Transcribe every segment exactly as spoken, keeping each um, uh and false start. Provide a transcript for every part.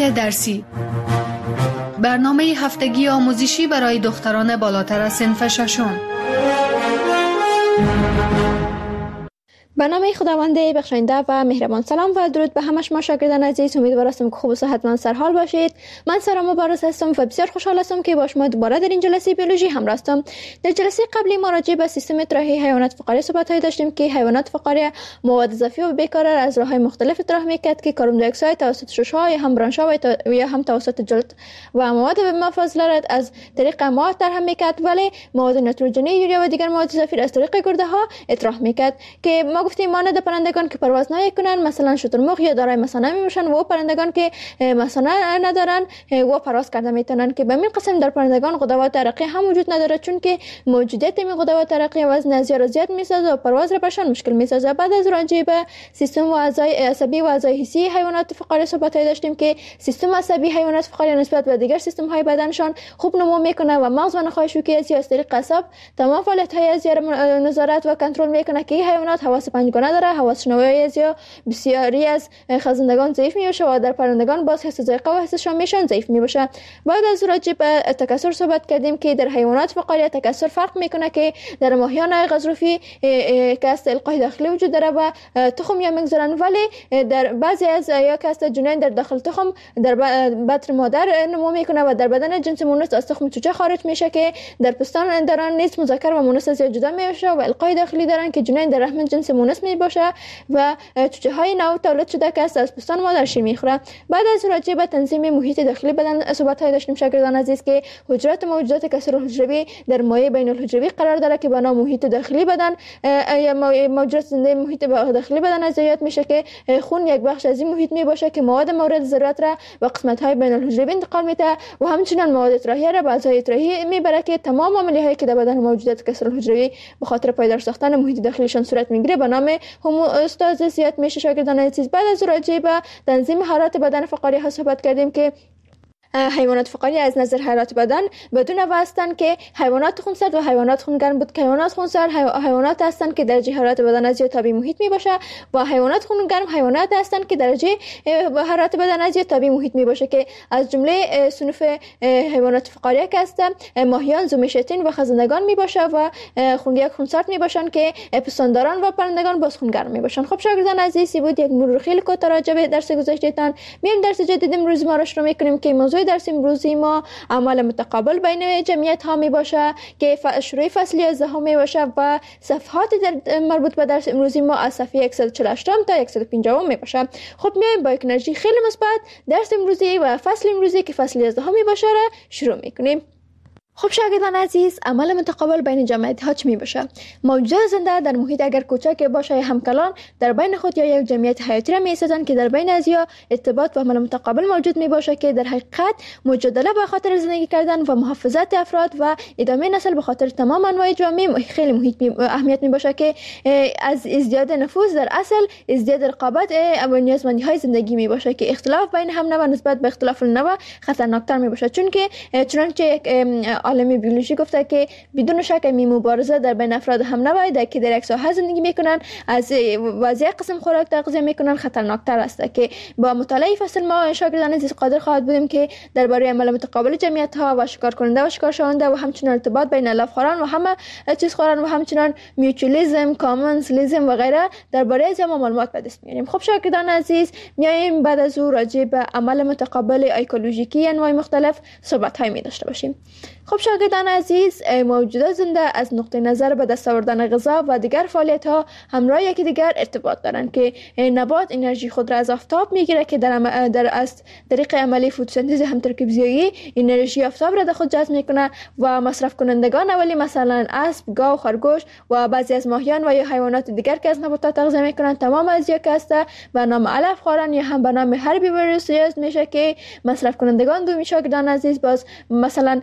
محیط درسی، برنامه هفتگی آموزشی برای دختران بالاتر از صنف ششم. به نام خداوند بخشاینده و مهربان. سلام و درود به همه شما شاگردان عزیز. امیدوارم که خوب و صحتمند سرحال باشید. من سارا مبارز هستم و بسیار خوشحال هستم که با شما دوباره در این جلسه بیولوژی همراه هستم. در جلسه قبلی ما راجع به سیستم اطراحی حیوانات فقاری صحبت داشتیم که حیوانات فقاری مواد اضافی و بیکرار از راه‌های مختلف اطراح می‌کرد که کربن دی اکساید توسط شش‌ها یا هم برانش‌ها یا هم توسط جلد و مواد مفاضلات از طریق ما ترحم می‌کرد، ولی مواد نیتروژنی، یوریا و دیگر مواد اضافی از طریق گرده‌ها اطراح می‌کرد که ما گفتیم مانند پرندگان که پرواز نمی‌کنند، مثلا شترمرغ یا دارای مثانه می‌باشند، و پرندگان که مثانه ندارند و پرواز کرده میتونند، که به این قسم در پرندگان غدوات درقی هم وجود نداره، چون که موجودیت این غدوات درقی وزن زیاد زیاد میسازه و پرواز را برشان مشکل میسازه. بعد از راجع به سیستم و اعضای عصبی و اعضای حسی حیوانات فقاری صحبت داشتیم که سیستم عصبی حیوانات فقاری نسبت به دیگر سیستم های بدنشان خوب نمو میکنه و مغز و نخاع شوکی از طریق عصب تمام فعالیت های از نظارت و کنترل میکنه که این حیوانات حواس پنجگانه داره. حواس شنوایی از یا بسیاری از خزندگان ضعیف میشه و در پرندگان باز حس ذائقه و حس شمیشان ضعیف میشه. بعد از راجع به تکثر صحبت کردیم که در حیوانات فقاری تکثر فرق میکنه که در ماهیان غضروفی که است القای داخلی وجود داره و تخم یا میگذارن، ولی در بعضی از یا که است جنین در داخل تخم در بطن مادر نمو میکنه و در بدن جنس مونس از تخم چوچه خارج میشه که در پستان دران نیز مذکر و مونس از جدا میشه و القای داخلی دارن که جنین در رحم جنس مونس میباشه و چوچه های نو تولد شده که از پستان مادر شیر میخوره. بعد از راجع به تنظیم محیط داخلی بدن صحبت های داشتیم شاگردان عزیز که حجرات موجودات کسر الحجروی در مایع بین الحجروی قرار داره که بنا محیط داخلی بدن یا موجودات زنده محیط داخلی بدن از یاد میشه که خون یک بخش از این محیط میباشه که مواد مورد ضرورت را به قسمت های بین الحجروی انتقال میده و همچنین مواد اطراحی را به اعضای اطراحی میبره که تمام عملیه هایی که در بدن موجودات کسر الحجروی به خاطر پایدار ساختن محیط داخلیشان صورت میگیره به نام هوموستازیس میشه شاگردان عزیز. بعد از راجع به تنظیم حرارت بدن فقاری ها صحبت کردیم که حیوانات فقاری از نظر حرارت بدن بدون هستند که حیوانات خونسرد و حیوانات خونگرم بود که حیوانات خونسرد حیوانات هستند که درجه حرارت بدن از تابع محیط می باشه و حیوانات خونگرم حیوانات هستند که درجه حرارت بدن از تابع محیط می باشه که از جمله صنف حیوانات فقاری که هستند ماهیان، زومشتین و خزندگان می باشه و خونگیک خونسرد می باشن که پستانداران و پرندگان باز خونگرم می باشن. خب شاگردان عزیز بود یک مرور خیلی کوتاه راجع به درس گذشتهتان. میایم درس جدید امروز ما را شروع می‌کنیم که موضوع درس امروزی ما عمل متقابل بین جمعیت ها می باشه که شروع فصلی از ها می باشه و صفحات در مربوط به درس امروزی ما از صفحه صد و چهل و هشت تا صد و پنجاه می باشه. خب میایم با یک انرژی خیلی مثبت درس امروزی و فصل امروزی که فصلی از ها می باشه را شروع میکنیم. خب شاگردان عزیز، عمل متقابل بین جمعیت ها چی می باشه؟ موجودات زنده در محیط اگر کوچک باشه یا همکلان در بین خود یا یک جمعیت حیاتی را می سازند که در بین از یا ارتباط و عمل متقابل موجود می باشه که در حقیقت مجادله به خاطر زندگی کردن و محافظت افراد و ادامه نسل به خاطر تمام انواع جامعه خیلی محیط می اهمیت می باشه که از ازدیاد نفوذ در اصل ازدیاد رقابت و نیازمندی های زندگی می باشه که اختلاف بین هم نوع نسبت به اختلاف النوع خطرناکتر می باشه، چون که چنانچه یک عالم بیولوژی گفته که بدون شک می مبارزه در بین افراد هم نوع که در یک ساحه زندگی میکنن از وضعیت قسم خوراک تغذیه میکنن خطرناکتر است که با مطالعه فصل ما شاگردان عزیز قادر خواهد بودیم که درباره عمل متقابل جمعیت ها و شکار کننده و شکار شونده و همچنین ارتباط بین علف خواران و همه چیز خواران و همچنین میوچولیسم، کامنسلیسم و غیره درباره از ما معلومات به دست میاریم. خب شاگردان عزیز میایم بعد از او راجع به عمل متقابل ایکولوژیکی انواع مختلف صحبت های می داشته باشیم. خب شاگردان عزیز، موجودات زنده از نقطه نظر به دست آوردن غذا و دیگر فعالیت ها همراه یکی دیگر ارتباط دارند که نبات انرژی خود را از آفتاب میگیره که در در از طریق عملی فتوسنتز همترکیب زیایی انرژی آفتاب را در خود جذب میکنه و مصرف کنندگان اولی مثلا اسب، گاو، خرگوش و بعضی از ماهیان و یا حیوانات دیگر که از نباتات تغذیه میکنند تمام از یک است به نام علف خواران یا هم به نام هربیورس میشه که مصرف کنندگان دومی شاگردان عزیز باز مثلا پیش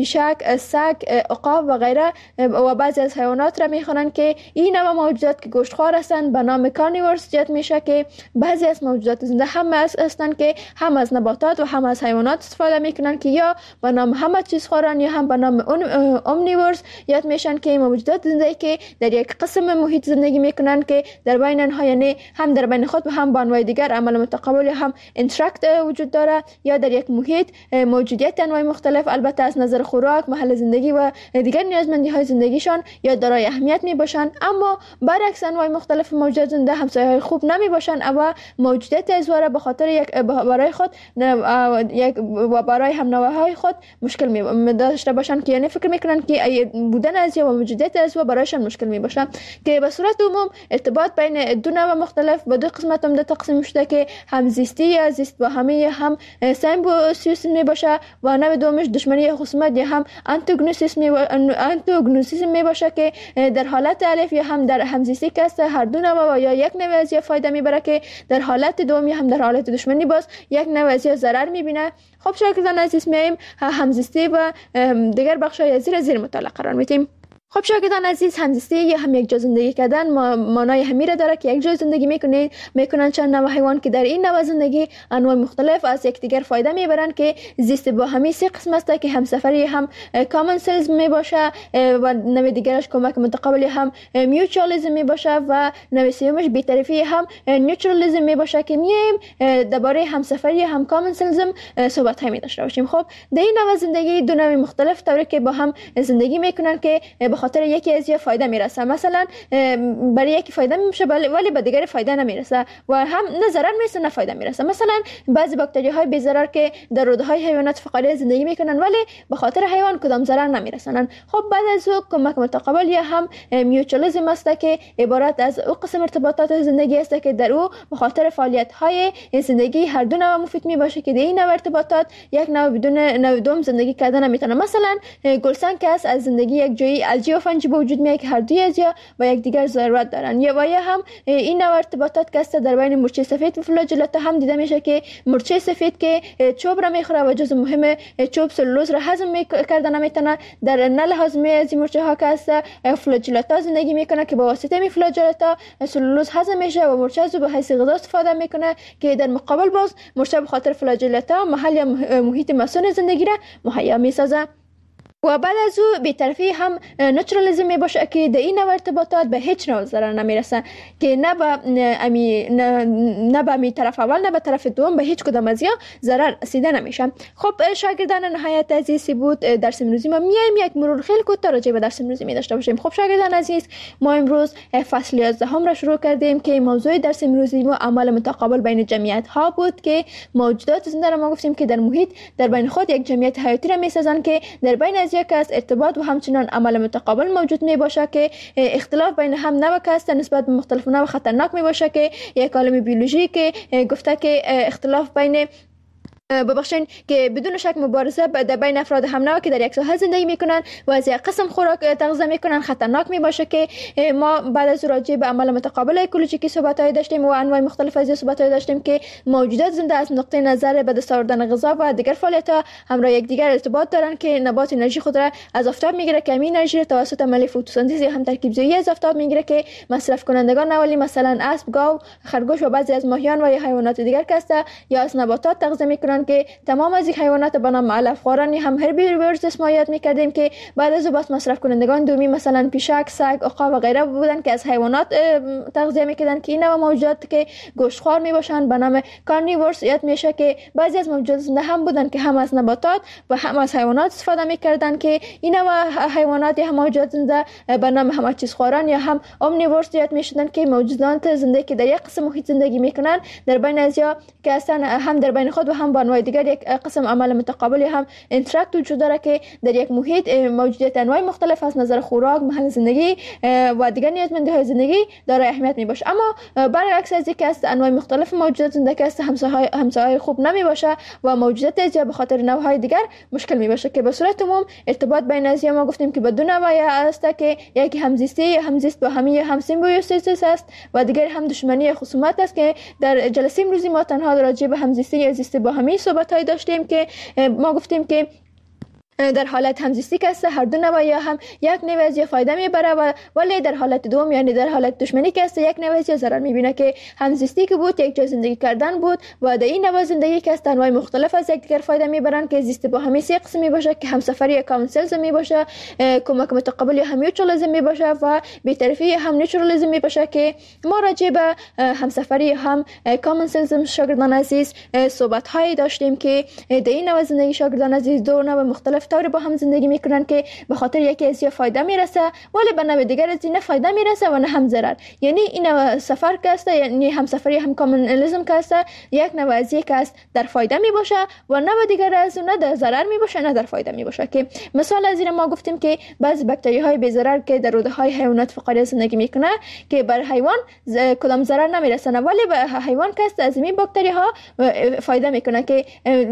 پیشک، سگ، عقاب و غیره و بعضی از حیوانات را میخوانند که این نوع موجودات که گوشتخوار هستند به نام کارنیورس جت میشه، که بعضی از موجودات زنده هم هستند که هم از نباتات و هم از حیوانات استفاده میکنن که یا به نام همه چیز خوران یا هم به نام اومنیورس یاد میشن، که موجودات زنده که در یک قسم محیط زندگی میکنن که در بین آنها یعنی هم در بین خود و هم با انواع دیگر عمل متقابل یا هم اینتراکت وجود داره، یا در یک محیط موجودیت انواع مختلف البته از نظر خوراک، محل زندگی و دیگر نیازمندی های زندگیشان یا دارای اهمیت می باشند، اما برعکس انواع مختلف موجودات زنده همسایه های خوب نمی باشند و موجودیت ازواره به خاطر یک برای خود یک و برای هم نوعهای خود مشکل می داشته باشند، که یعنی فکر میکنن که بودن ازیا و موجودیت ازیا برایشان مشکل می باشه، که به صورت عموم ارتباط بین دو نوع مختلف به دو قسمت هم تقسیم شده که همزیستی یا زیست با همه هم سایمبیوسیس می باشه و نوع دومش دشمنی یا خصومت یا هم آنتاگونیسیسم می آنتاگونیسیسم می باشه، که در حالت الف یا هم در همزیستی که است هر دو نوع و یا یک نوع ازیا فایده میبره، که در حالت دوم یا هم در حالت دشمنی باز یک نوع ازیا ضرر میبینه. خب شاگردان عزیز، میایم همزیستی و دیگر بخش‌های زیر زیر مطالعه قرار میدیم. خب شاگردان عزیز، همزیستی یا هم یک جا زندگی کردن معنای همین را داره که یک جا زندگی میکنید میکنن چند نوع حیوان که در این نوع زندگی انواع مختلف از یکدیگر فایده میبرن، که زیست با همی سه قسم است که همسفری هم کامن سلز می باشه و نوع دیگرش کمک متقابل هم میوچوالیسم می باشه و نوع سومش بی‌طرفی هم نیوترالیسم می باشه، که میایم درباره همسفری هم کامن سلزم صحبت همی داشته باشیم. خب در این نوع زندگی دو نوع مختلف طوری که با هم زندگی میکنن که خاطر یکی از یه فایده میرسه، مثلا برای یکی فایده میشه ولی به دیگری فایده نمیرسه و هم نه ضرر میرسه نه فایده میرسه. مثلا بعضی باکتری های بی ضرر که در روده های حیوانات فقاریه زندگی میکنن ولی به خاطر حیوان کدام ضرر نمیرسنن. خب بعد از او کمک متقابل یا هم میوچوالیسم است که عبارت از او قسم ارتباطات زندگی است که در او به خاطر فعالیت های زندگی هر دو نوع مفید می باشه، که در این نوع ارتباطات یک نوع بدون نوع دوم زندگی کردن نمیتونه. مثلا گلسنگ که از زندگی یک جایی الجی و فنجی به وجود میاد که هر دوی از یا و یک دیگر ضرورت دارن، یا و یا هم این نوع ارتباطات که در بین مرچه سفید و فلاجلات هم دیده میشه که مرچه سفید که چوب را میخوره و جزء مهم چوب سلولوز را هضم کردن نمیتونه، در نل هضمی از این مرچه ها که است فلاجلات زندگی میکنه که با واسطه می فلاجلات سلولوز هضم میشه و مرچه از به حیث غذا استفاده میکنه، که در مقابل باز مرچه به خاطر فلاجلات محل یا محیط مسون زندگی را مهیا میسازه. و بعد از او بی‌طرفی هم نیوترالیسم می باشه که در این نوع ارتباطات به هیچ نوع ضرر نمیرسه، که نه به امی نه, نه به می طرف اول نه به طرف دوم به هیچ کدام از یا ضرر رسیده نمیشه. خب شاگردان نهایت عزیزی بود درس امروزی ما، میایم یک مرور خیلی کوتاه راجع به درس امروزی می داشته باشیم. خب شاگردان عزیز، ما امروز فصل یازده هم را شروع کردیم که موضوع درس امروزی ما عمل متقابل بین جمعیت ها بود، که موجودات زنده را ما گفتیم که در محیط در بین خود یک جمعیت حیاتی را میسازند که در بین یک از ارتباط و همچنان عمل متقابل موجود می باشه، که اختلاف بین هم نوع است نسبت به مختلف نوع خطرناک می باشه، که یک عالم بیولوژی که گفته که اختلاف بین ببخشین که بدون شک مبارزه در بین افراد هم نوع که در یک ساحه زندگی میکنن و از یک قسم خوراک تغذیه میکنن خطرناک می باشه، که ما بعد از راجع به عمل متقابل اکولوژیکی صحبت‌های داشتیم و انواع مختلف از صحبت‌های داشتیم که موجودات زنده از نقطه نظر به دست آوردن غذا و دیگر فعالیت‌ها همراه یکدیگر ارتباط دارن، که نبات انرژی خود را از آفتاب میگیره که این انرژی را توسط عمل فتوسنتز یا هم ترکیب زایی از آفتاب میگیره، که مصرف کنندگان اولی مثلا اسب، گاو، خرگوش و بعضی از ماهیان و حیوانات دیگر که یا از نباتات تغذیه میکنن، که تمام از این حیوانات به نام علف خواران هم هربیورز اسمایت میکردیم، که بعد از بس مصرف کنندگان دومی مثلا پیشک، سگ، عقاب و غیره بودن که از حیوانات تغذیه میکردن، که این نوع موجودات که گوشتخوار میباشن به نام کارنیورس یاد میشه، که بعضی از موجودات زنده هم بودن که هم از نباتات و هم از حیوانات استفاده میکردن، که این نوع حیوانات یا موجودات زنده به نام همه چیز خواران یا هم اومنیورس یاد میشدن، که موجودات زنده که در یک قسم محیط زندگی میکنن در بین ازیا که اصلا هم در بین خود و هم با انواع دیگر یک قسم عمل متقابل هم اینتراکت وجود داره، که در یک محیط موجودیت انواع مختلف از نظر خوراک، محل زندگی و دیگر نیازمندی های زندگی دارای اهمیت می باشه. اما برعکس از اینکه است انواع مختلف موجودات زنده که است همسایه‌های همسایه‌های خوب نمی باشه و موجودات ازیا به خاطر نوع‌های دیگر مشکل می باشه، که به صورت عموم ارتباط بین ازیا ما گفتیم که به دو نوع است، که یکی همزیستی همزیست با همی هم سیمبیوسیس است و دیگر هم دشمنی خصومت است، که در جلسه امروزی ما تنها راجع به همزیستی یا زیست با همی صحبت های داشتیم، که ما گفتیم که در حالت همزیستی که است هر دو نوع یا هم یک نوع از یا فایده میبره و ولی در حالت دوم یعنی در حالت دشمنی که است یک نوع از یا ضرر میبینه که همزیستی که بود یک جای زندگی کردن بود و در این نوع زندگی که است انواع مختلف از یکدیگر فایده میبرن که زیست با همی سه قسمی باشه که همسفری یا کامن سلز می باشه، کمک متقابل یا هم میوچورالیسم می باشه و بی‌طرفی یا هم نیچورالیسم می باشه که ما راجع به همسفری یا هم کامن سلز شاگردان عزیز صحبت هایی داشتیم که در این نوع زندگی شاگردان عزیز دو نوع مختلف طور با هم زندگی میکنن که به خاطر یکی از یا فایده میرسه ولی به نوع دیگر از این فایده میرسه و نه هم ضرر. یعنی این سفر که است یعنی همسفری هم کامنالیسم که است یک نوع از یک است در فایده می باشه و نوع دیگر از نه در ضرر می باشه نه در فایده می باشه که مثال از این ما گفتیم که بعضی باکتری های بی ضرر که در روده های حیوانات فقاریه زندگی میکنه که بر حیوان کدام ضرر نمیرسه ولی به حیوان که است از این باکتری ها فایده میکنه که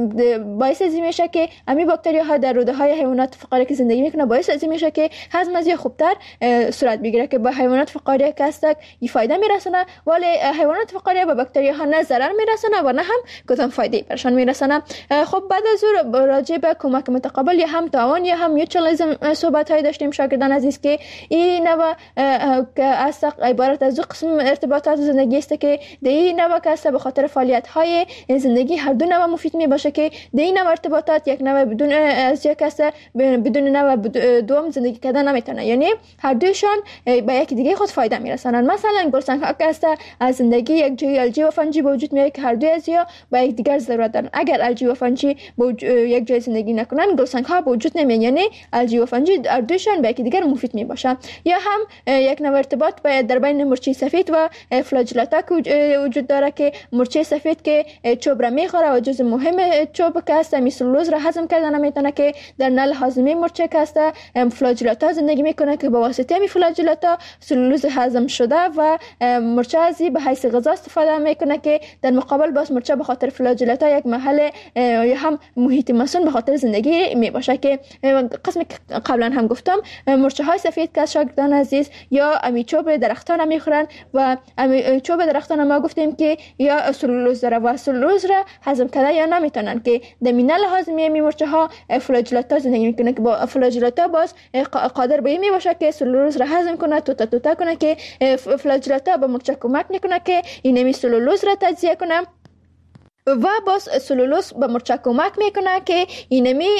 باعث از میشه که همین باکتری ها در روده های حیوانات فقاریه که زندگی میکنه باعث از میشه که هضم از خوبتر صورت بگیره که به حیوانات فقاریه که است این فایده میرسونه ولی حیوانات فقاریه به باکتری ها نه ضرر میرسونه و نه هم کدام فایده برشان میرسونه. خب بعد از اون راجع به کمک متقابل یا هم تعاون یا هم میوچورالیسم صحبت های داشتیم شاگردان عزیز که این نوع که است عبارت از دو قسم ارتباطات زندگی است که در این نوع که است به خاطر فعالیت های زندگی هر دو نوع مفید می باشه که در این نوع ارتباطات یک نوع بدون از یک است بدون نوع دوم زندگی کردن نمیتونه یعنی هر دوشان به یک دیگه خود فایده میرسونن. مثلا گلسنگ ها که است از زندگی یک جای الجی و فنجی به وجود میاد که هر دو از یا به یک دیگر ضرورت دارن. اگر الجی و فنجی یک جای زندگی نکنن گلسنگ ها به وجود نمیاد یعنی الجی و فنجی هر دوشان به یک دیگر مفید می باشن. یا هم یک نوع ارتباط در بین مرچه سفید و فلاجلاتا که وجود داره که مرچه سفید که چوب را میخوره و جزء مهم چوب که است سلولوز را هضم کردن نمیتونه که در نل هاضمه مرچه که است فلاجلاتا زندگی میکنه که به واسطه همین فلاجلاتا سلولوز هضم شده و مرچه ازی به حیث غذا استفاده میکنه که در مقابل باز مرچه به خاطر فلاجلاتا یک محل یا هم محیط مسون به خاطر زندگی می باشه که قسم قبلا هم گفتم مرچه های سفید که شاگردان عزیز یا امی چوب درختان میخورن و امی چوب درختان ما گفتیم که یا سلولوز داره و سلولوز را هضم کنه یا نمیتونن که در مینل هاضمه می مرچه ها فلاجلاتا زندگی میکنه که با فلاجلاتا باز قادر به این می باشه که سلولوز را هضم کنه توتا توتا کنه که فلاجلاتا به مرچه کمک میکنه که اینمی سلولوز را تجزیه کنه و باز سلولوز به مرچه کمک میکنه که اینمی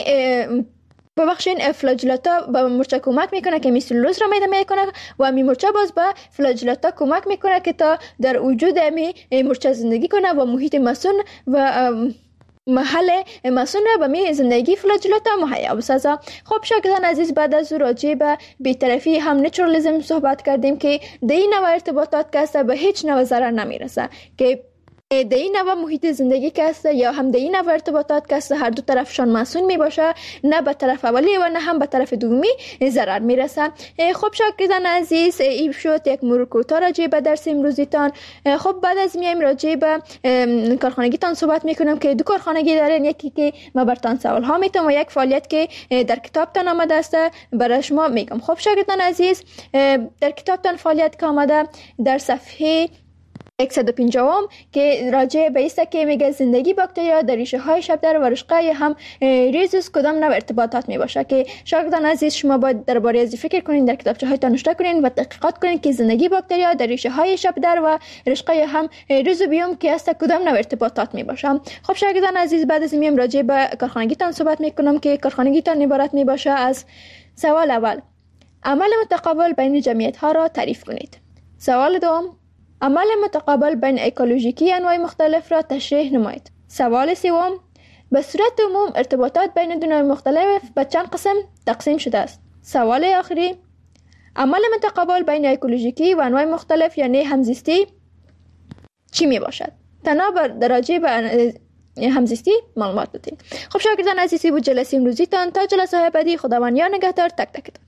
ببخشین فلاجلاتا به مرچه کمک میکنه که می سلولوز را میده میکنه و می مرچه باز به فلاجلاتا کمک میکنه که تا در وجود می مرچه زندگی کنه و محیط مسون و محل مسون را به می زندگی فلاجلاتا مهیا بسازه. خب شاگردان عزیز بعد از راجع به بی‌طرفی هم نیچورالیسم صحبت کردیم که در این نوع ارتباطات که است به هیچ نوع ضرر نمیرسه که در این نوع محیط زندگی که است یا هم در این نوع ارتباطات که است هر دو طرفشان مسئول می باشه نه به طرف اولی و نه هم به طرف دومی ضرر می رسه. خب شاگردان عزیز این شد یک مرور کوتاه راجع به درس امروزیتان. خب بعد از میایم راجع به کارخانگیتان صحبت می کنم که دو کارخانگی دارین، یکی که ما برتان سوال ها میتونم و یک فعالیت که در کتابتان آمده است برای شما میگم. خب شاگردان عزیز در کتابتان فعالیت که آمده در صفحه صد و پنجاه که راجع به است که میگه زندگی باکتریا در ریشه های شبدر و رشقه هم ریزوس کدام نوع ارتباطات می باشه که شاگردان عزیز شما باید درباره از فکر کنین، در کتابچه هایتان نوشته کنین و تحقیقات کنین که زندگی باکتریا در ریشه های شبدر و رشقه هم ریزوبیوم که است کدام نوع ارتباطات می باشه. خب شاگردان عزیز بعد از میم راجع به کارخانگیتان صحبت میکنم که کارخانگیتان عبارت می باشه از سوال اول عمل متقابل بین جمعیت ها را تعریف کنید. سوال دوم عمل متقابل بین اکولوژیکی انواع مختلف را تشریح نمایید. سوال سوم به صورت عموم ارتباطات بین دو نوع مختلف به چند قسم تقسیم شده است. سوال آخری عمل متقابل بین اکولوژیکی و انواع مختلف یعنی همزیستی چی می باشد؟ تنها بر راجع به همزیستی معلومات دادید. خب شاگردان عزیزی بود جلسه امروزیتان. تا جلسه بعدی خداوند یار نگهدار تک تکتان.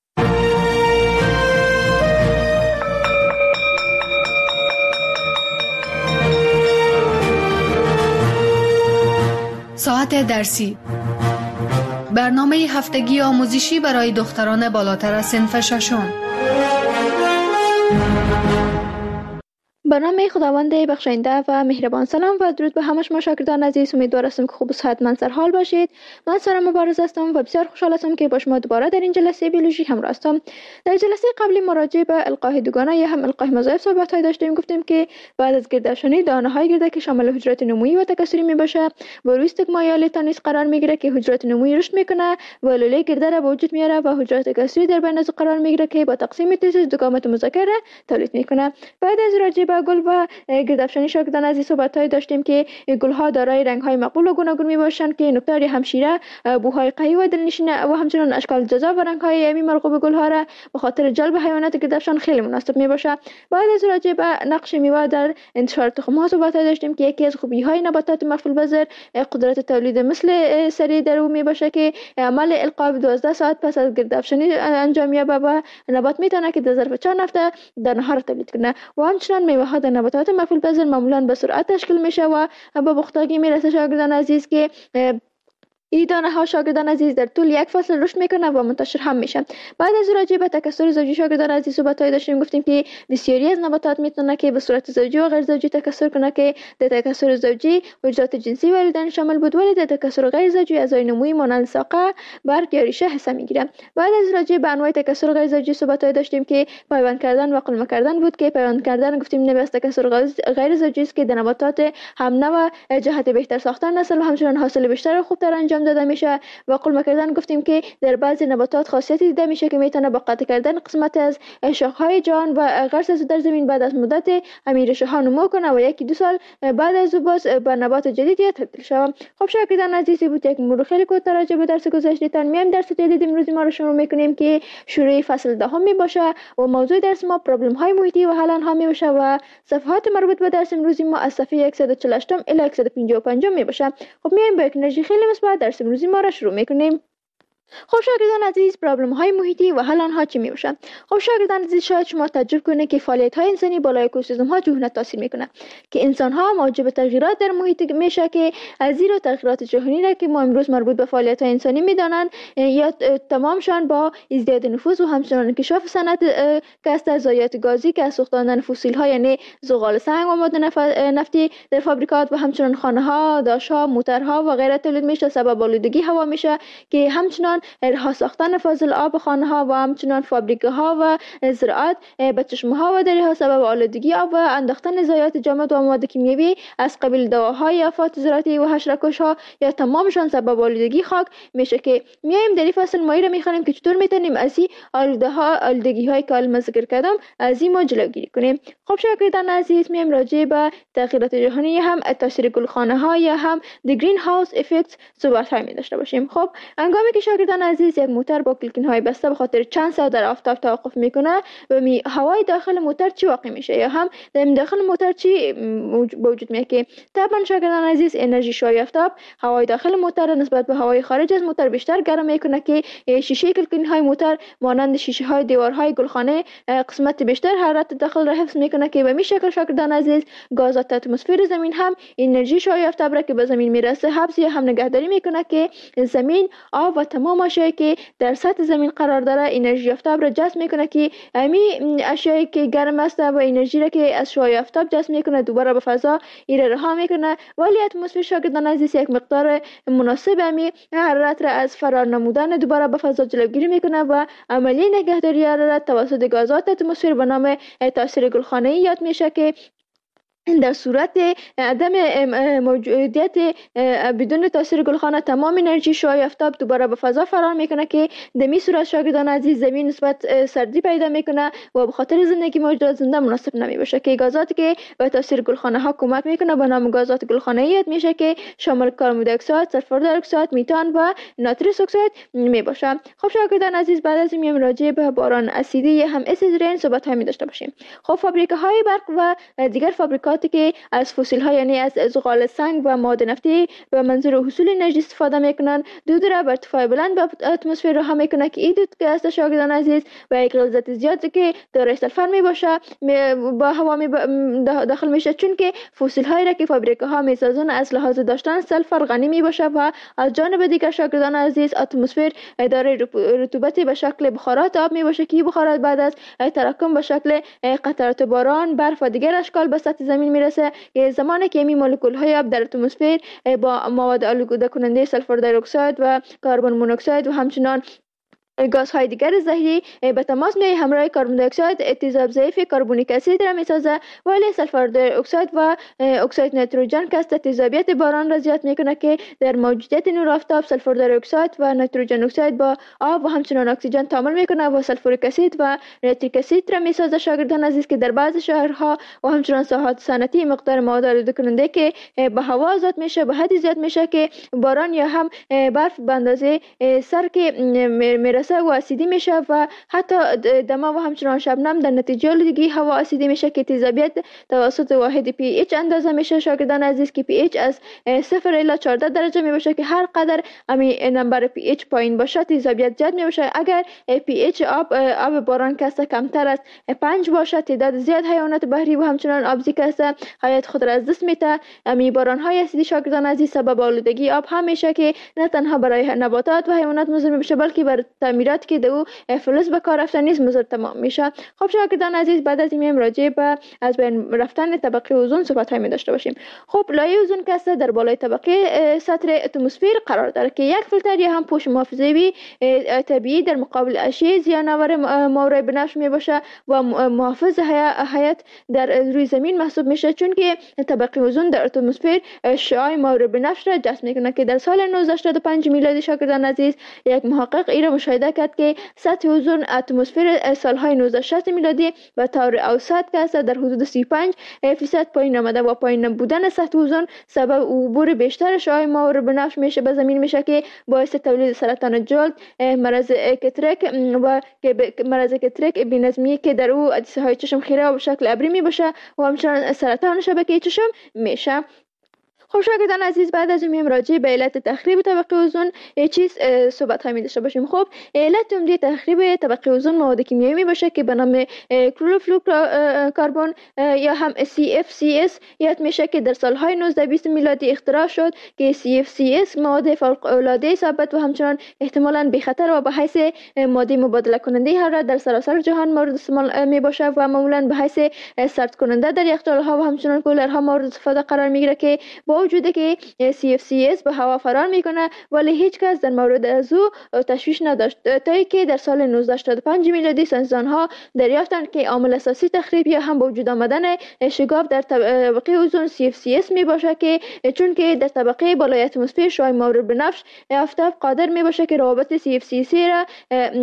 ساعت درسی برنامه هفتگی آموزشی برای دختران بالاتر از صنف ششم. به نام خداوند بخشاینده و مهربان. سلام و درود به همه شما شاگردان عزیز. امیدوار هستم که خوب و صحتمند سر حال باشید. من سارا مبارز هستم و بسیار خوشحال هستم که با شما دوباره در این جلسه بیولوژی همراه هستم. در جلسه قبلی مراجعه به القاح دوگانه یا هم القاح مضاعف صحبت های داشتیم. گفتیم که بعد از گردافشانی دانه های گرده که شامل حجرات نمویی و تکثری می باشه با روی استگما یا لیتانیس قرار میگیره که حجرات نمویی رشد میکنه و لوله گرده را به وجود میاره و حجرات تکثری در بین از قرار میگیره که با تقسیم تیزیس دوگامت مذکر تولید میکنه. بعد از راجع به گل و گردافشانی شاگردان عزیز صحبت‌های داشتیم که گل‌ها دارای رنگ‌های مقبول و گوناگون میباشند که نکتار همشیره، بوهای قوی و دلنشین و همچنین اشکال جذاب و رنگ‌های یمی مرغوب گل‌ها را به خاطر جلب حیوانات گردافشان خیلی مناسب میباشه. بعد از راجع به نقش میوه در انتشار تخم‌ها صحبت‌های داشتیم که یکی از خوبی‌های نباتات مفعول پذیر قدرت تولید مثل سریع در او میباشه که عمل القاء دوازده ساعت پس از گردافشانی انجام یابه و نبات میتونه که در ظرف چند هفته دانه‌ها را تولید کنه. و همچنین میوه‌ها در نباتات مفعول پذیر معمولاً به سرعت تشکیل میشه و به پختگی میرسه شاگردان عزیز که این دانه ها شاگردان عزیز در طول یک فصل رشد میکنه و منتشر هم میشن. بعد از راجع به تکثر زوجی شاگردان عزیز صحبت‌های داشتیم. گفتیم که بسیاری از نباتات میتونه که به صورت زوجی و غیر زوجی تکثر کنه که در تکثر زوجی حجرات جنسی والدین شامل بود، ولی در تکثر غیر زوجی اعضای نمویی مانند ساقه، برگ یا ریشه حصه میگیره. بعد از راجع به انواع تکثر غیر زوجی صحبت‌های داشتیم که پیوند کردن و قلمه کردن بود که پیوند کردن گفتیم نوع از تکثر غیر زوجی است که در نباتات هم نوع جهت بهتر ساختن نسل و همچنین حاصل بیشتر و خوبتر انجام داده میشه. و قلمه کردن گفتیم که در بعضی نباتات خاصیتی دیده میشه که میتونه با قطع کردن قسمت از شاخهای جان و غرس از در زمین بعد از مدت همین ریشه ها نمو کنه و یکی دو سال بعد از باز به نبات جدیدی تبدیل شه. خب شاگردان عزیز بود یک مرور خیلی کوتاه راجع به درس گذشتهتان. میایم درس جدید امروزی ما رو شروع میکنیم که شروع فصل دهم می باشه و موضوع درس ما پرابلم های محیطی و حل آنها می باشه و صفحات مربوط به درس امروزی ما از صفحه صد و چهل و هشت الی صد و پنجاه و پنج می باشه. خب میایم با یک انرژی خیلی مثبت درس امروزی ما را شروع میکنیم. خب شاگردان عزیز پرابلم های محیطی و حل آنها چی میباشن؟ خب شاگردان عزیز شاید شما تعجب کنید که فعالیت های انسانی بالای اکوسیستم ها چگونه تاثیر میکنه که انسان ها موجب تغییرات در محیط میشه که از زیر تغییرات جهانی را که ما امروز مربوط به فعالیت های انسانی میدانند یا تمامشان با ازدیاد نفوذ و همچنین انکشاف صنعت کسب ضایعات گازی که از سوختاندن فسیل ها یعنی زغال سنگ و مواد نفتی در فابریکات و همچنین خانه ها، داش ها، موترها و غیره تولید میشه، سبب آلودگی هوا میشه که همچنین رها ساختن فاضل آب خانه ها و همچنین فابریکه ها و زراعت به چشمه ها و دریاها سبب آلودگی آب و انداختن ضایعات جامد و مواد کیمیایی از قبیل دواهای آفات زراعتی و حشره‌کش ها یا تمامشان سبب آلودگی خاک میشه که میایم در این فصل مایی را میخوانیم که چطور میتونیم از این آلوده ها آلودگی های که الان ذکر کردم از این ما جلوگیری کنیم. خب شاگردان عزیز میایم راجع به تغییرات جهانی هم تاثیر گلخانه ها یا هم the greenhouse effect صحبت های می داشته باشیم. خب هنگامی که شاگردان عزیز یک موتور با کلکین های بسته به خاطر چند ساعت در آفتاب توقف میکنه و می هوای داخل موتور چی واقع میشه یا هم در داخل موتور چی وجود میاد که طبعا شاگردان عزیز انرژی شعاع آفتاب هوای داخل موتور نسبت به هوای خارج از موتور بیشتر گرم میکنه که شیشه کلکین های موتور مانند شیشه های دیوارهای گلخانه قسمت بیشتر حرارت داخل را حفظ میکنه که به این شکل شاگردان عزیز گازات اتمسفر زمین هم انرژی شعاع آفتاب را که به زمین میرسه حفظ یا هم نگهداری میکنه که زمین آب و تمام اشیایی که در سطح زمین قرار داره انرژی آفتاب را جذب میکنه که امی اشیایی که گرم است و انرژی را که از شعاع آفتاب جذب میکنه دوباره به فضا ایره رها میکنه، ولی اتمسفر شاگردان عزیز یک مقدار مناسب امی حرارت را از فرار نمودن دوباره به فضا جلوگیری میکنه و عملی نگهداری حرارت توسط گازات اتمسفر به نام تاثیر گلخانه‌ای یاد میشه که در صورت عدم موجودیت بدون تاثیر گلخانه تمام انرژی شعاع آفتاب دوباره به فضا فرار میکنه که در این صورت شاگردان عزیز زمین نسبت سردی پیدا میکنه و به خاطر زندگی موجودات زنده مناسب نمی باشه که گازاتی که به تاثیر گلخانه ها کمک میکنه به نام گازات گلخانه‌ای یاد میشه که شامل کربن دی اکساید، سلفر دی اکساید، میتان و ناتریوس اکساید می باشه. خب شاگردان عزیز بعد از این راجع به باران اسیدی هم اسید رین صحبت های می داشته باشیم. خب فابریکه های برق و دیگر فابریکات نکاتی که از فسیل ها یعنی از زغال سنگ و معادن نفتی به منظور حصول انرژی استفاده میکنند. دود را به ارتفاع بلند به اتمسفر رها میکنه که این دود که است شاگردان عزیز و یک غلظت زیادی که دارای سلفر می باشه با هوا می داخل میشه، چون که فسیل هایی را که فابریکه ها میسازن از لحاظ داشتن سلفر غنی می باشه و از جانب دیگر شاگردان عزیز اتمسفر دارای رطوبتی به شکل بخارات آب می باشه که بخارات بعد از تراکم به شکل قطرات باران، برف و دیگر اشکال به سطح زمین میرسه که زمانی که این مولکول های آب در اتمسفر با مواد آلوده کننده سلفر دی اکساید و کربن مونوکساید و همچنان گازهای دیگر زهری به تماس می همراه کربن دی اکساید تیزاب ضعیف کربونیک اسید را میسازه، ولی سلفر دی اکساید و اکساید نیتروژن که است تیزابیت باران را زیاد میکنه که در موجودیت نور آفتاب سلفر دی اکساید و نیتروژن اکساید با آب و همچنان اکسیژن تعامل میکنه و سلفوریک اسید و نیتریک اسید را میسازه. شاگردان عزیز که در بعض شهرها و همچنان ساحات صنعتی مقدار مواد آلوده کننده که به هوا آزاد میشه به حدی زیاد میشه که باران یا هم برف به اندازه سر که میرسه و اسیدی میشه و حتی دما و همچنان شبنم در نتیجه آلودگی هوا اسیدی میشه که تیزابیت توسط واحد پی ایچ اندازه میشه. شاگردان عزیز که پی ایچ از صفر الی چهارده درجه می باشه که هر قدر امی نمبر پی ایچ پایین باشه تیزابیت زیاد می باشه. اگر پی ایچ آب آب باران که کمتر از پنج باشه تعداد زیاد حیوانات بحری و همچنان آبزی که حیات خود را از دست میده. امی باران های اسیدی شاگردان عزیز سبب آلودگی آب هم میشه که نه تنها برای نباتات و حیوانات مضر میشه بلکه بر تعمیرات که دو فلز به کار رفتن نیز مضر تمام میشه. خب شاگردان عزیز بعد از این راجع به از بین رفتن طبقه اوزون صحبت های می داشته باشیم. خب لایه اوزون که است در بالای طبقه سطح اتمسفر قرار داره که یک فیلتر یا هم پوش محافظوی طبیعی در مقابل اشعه زیانآور مورد بنفش می باشه و محافظ حیات در روی زمین محسوب میشه، چون که طبقه اوزون در اتمسفر شعاع مورد بنفش را جذب میکنه که در سال نوزده هشتاد و پنج میلادی شاگردان عزیز یک محقق این را مشاهده کرد که سطح اوزون اتمسفر سالهای نوزده شصت میلادی و طور اوسط که است در حدود سی و پنج فیصد پایین آمده و پایین بودن سطح اوزون سبب عبور بیشتر شعاع مورد بنفش میشه به زمین میشه که باعث تولید سرطان جلد، مرض کترک و مرض کترک بی‌نظمی که در او عدسه های چشم خیره و به شکل ابری می باشه و همچنان سرطان شبکه چشم میشه. خب شاگردان عزیز بعد از این راجع به علت تخریب طبقه اوزون چیز صحبت ها می داشته باشیم. خب علت عمده تخریب طبقه اوزون مواد کیمیایی می باشه که به نام کلوروفلوروکاربن یا هم سی اف سی اس یاد میشه که در سالهای نوزده بیست میلادی اختراع شد که سی اف سی اس مواد فوق العاده ثابت و همچنان احتمالاً بی خطر و به حیث ماده مبادله کننده حرارت در سراسر جهان مورد استعمال می باشه و معمولاً به حیث سرد کننده در یخچال ها و همچنان کولرها مورد استفاده قرار می گیره که با وجوده که سی اف سی اس به هوا فرار میکنه ولی هیچ کس در مورد از او تشویش نداشت تا اینکه در سال نوزده هشتاد و پنج میلادی ساینسدان ها دریافتند که عامل اساسی تخریب یا هم به وجود آمدن شگاف در طبقه اوزون سی اف سی اس می باشه که چون که در طبقه بالای اتمسفر شعاع مورد بنفش آفتاب قادر می باشه که روابط سی اف سی سی را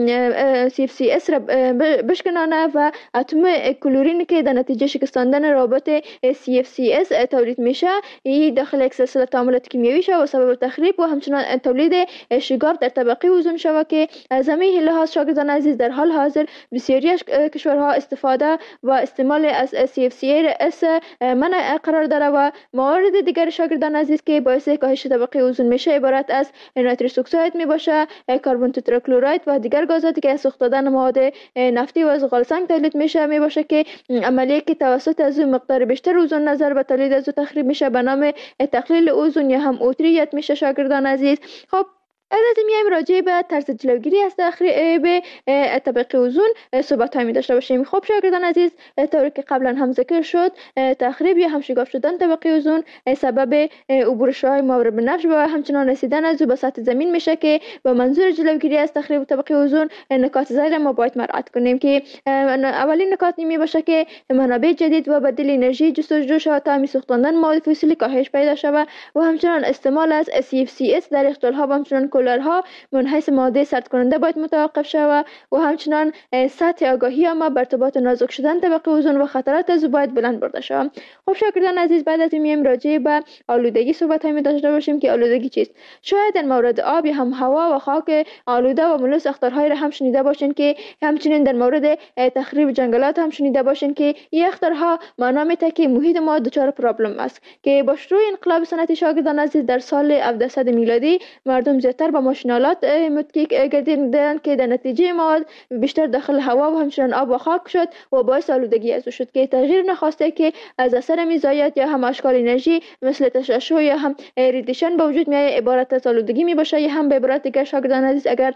سی اف سی اس را بشکنانه و اتم کلورین که در نتیجه شکستاندن روابط سی اف سی اس تولید میشه این داخل یک سلسله تعاملات کیمیایی شود و سبب تخریب و همچنان تولید شگاف در طبقه اوزون شود که از همین لحاظ شاگردان عزیز در حال حاضر بسیاری از کشورها استفاده و استعمال از سی اف سی اس منع قرار داره و موارد دیگر شاگردان عزیز که باعث کاهش طبقه اوزون میشه عبارت از نیتریک اکساید می باشه، کربن تتراکلراید و دیگر گازاتی که از سوخت دادن مواد نفتی و زغال سنگ تولید میشه می باشه که عملیه که توسط از مقدار بیشتر اوزون نظر به تولید از تخریب میشه به نام تقلیل اوزون یا هم اوتریت میشه شاگردان عزیز. خب از این میایم راجع به طرز جلوگیری از تخریب طبقه اوزون صحبت هایی داشته باشیم. خب شاگردان عزیز طوری که قبلا هم ذکر شد تخریب یا هم شگاف شدن طبقه اوزون سبب عبور شعاع مورد بنفش و همچنان رسیدن از او به سطح زمین میشه که با منظور جلوگیری از تخریب طبقه اوزون نکات زیر ما باید مراعات کنیم که اولین نکات می باشه که منابع جدید و بدیل انرژی جستجو شود تا سوختاندن مواد فسیلی کاهش پیدا شود و همچنان استعمال از سی اف سی اس در یخچال ها و همچنان کولرها من حیث ماده سرد کننده باید متوقف شود و همچنان سطح آگاهی ما بر ارتباط نازک شدن طبقه اوزون و خطرات از باید بلند برده شود. خب شاگردان عزیز، بعد از این میایم راجع به آلودگی صحبت همی داشته باشیم که آلودگی چیست. شاید در مورد آب یا هم هوا و خاک آلوده و ملوث اخطارهای را هم شنیده باشین که همچنین در مورد تخریب جنگلات هم شنیده باشین که این اخطارها معنا میده که محیط ما دچار پرابلم است که با شروع انقلاب صنعتی شاگردان عزیز در سال هفتصد میلادی مردم زیادتر با ماشینالات متکی گردیدند که در نتیجه ما بیشتر داخل هوا و همچنین آب و خاک شد و باعث آلودگی از شد که تغییر نخواسته که از اثر میزایت یا هم اشکال انرژی مثل تشعشع یا هم ریدیشن به وجود میاد عبارت از آلودگی می باشه. یا هم به عبارت دیگر شاگردان عزیز اگر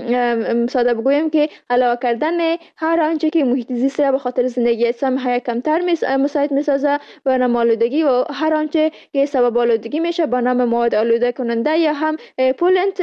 ساده بگویم که علاوه کردن هر آنچه که محیط زیست را به خاطر زندگی انسان حیا کمتر مساعد میسازه به نام آلودگی و هر آنچه که سبب آلودگی میشه به نام مواد آلوده کننده یا هم پولنت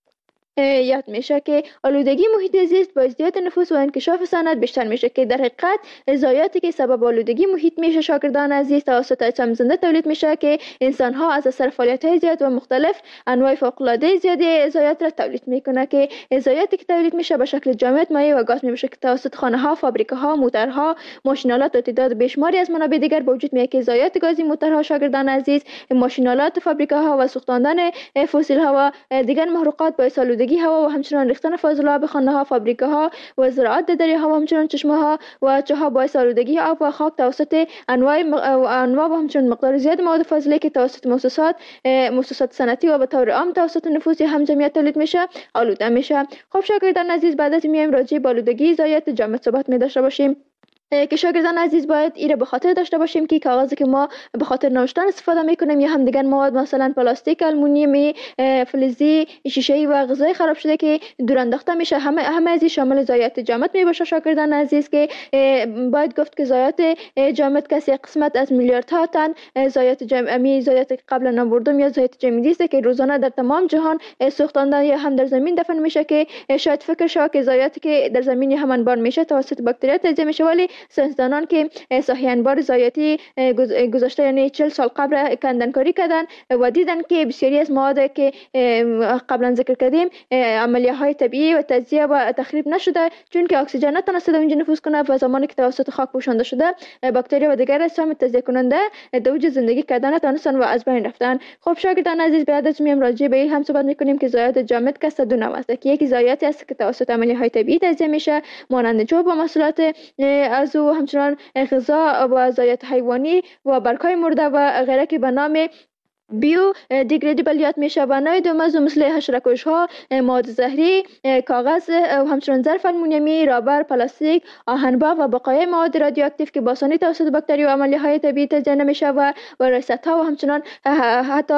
یاد میشه که آلودگی محیط زیست با ازدیاد نفوس و انکشاف صنعت بیشتر میشه که در حقیقت ضایعاتی که سبب آلودگی محیط میشه شاگردان عزیز توسط اجسام زنده تولید میشه که انسان ها از اثر فعالیت های زیاد و مختلف انواع فوق العاده زیادی ضایعات را تولید میکنه که ضایعاتی که تولید میشه به شکل جامد مایع و گاز میشه که توسط خانه ها، فابریکه ها، موتورها، ماشینالات و تعداد بیشماری از منابع دیگر به وجود میاد که ضایعات گازی موتورها شاگردان عزیز، ماشینالات، فابریکه ها و سوختاندن فسیل ها و دیگر محروقات باعث آلودگی هوا و همچنان ریختن فاضلاب خانه ها، فابریکه ها و زراعت در دریاها و همچنان چشمه ها و چاها باعث آلودگی آب و خاک توسط انواع انواع و همچنان مقدار زیاد مواد فاضله که توسط مؤسسات مؤسسات صنعتی و به طور عام توسط نفوس هم جمعیت تولید میشه آلوده میشه. خب شاگردان عزیز، بعد از میایم راجع به آلودگی ضایعات جامد صحبت می داشته باشیم که شاگردان عزیز باید ایره به خاطر داشته باشیم که کاغذی که ما به خاطر نوشتن استفاده میکنیم یا هم دیگر مواد مثلا پلاستیک، آلومینیومی، فلزی، شیشه‌ای و غذای خراب شده که دور انداخته میشه همه همه از شامل ضایعات جامد می باشه شاگردان عزیز که باید گفت که ضایعات جامد کسی قسمت از میلیاردها تن ضایعات جمعی ضایعات قبلا نبردم یا ضایعات جمعی است که روزانه در تمام جهان سوختانده یا هم در زمین دفن میشه که شاید فکر شما که ضایعاتی که در زمین هم انبار میشه توسط باکتریا تجزیه میشه، ولی ساینسدانان که صحیح انبار ضایعاتی گذشته یعنی چهل سال قبل کندنکاری کردن و دیدن که بسیاری از مواد که قبلا ذکر کردیم عملیه های طبیعی و تجزیه و تخریب نشده چون که اکسیژن نتونسته در اونجا نفوذ کنه و زمانی که توسط خاک پوشانده شده باکتریا و دیگر اجسام تجزیه کننده در اوج زندگی کردن نتونستن و از بین رفتن. خب شاگردان عزیز، بعد از میام راجع به این هم صحبت میکنیم که ضایعات جامد که دو نوع است که یکی ضایعاتی است که توسط عملیه های طبیعی تجزیه میشه مانند چوب و محصولات از و همچنان غذا و ضایعات حیوانی و برگ‌های مرده و غیره که به نام بیو دیگریدیبل یاد میشه و نوع دوم مثل حشره‌کش ها، مواد زهری، کاغذ و همچنین ظرف آلومینیومی، رابر، پلاستیک، آهن‌باف و بقایای مواد رادیواکتیو که با آسانی توسط باکتری و عملیه‌های طبیعی تجزیه نمیشه و وراثت‌ها و همچنین حتی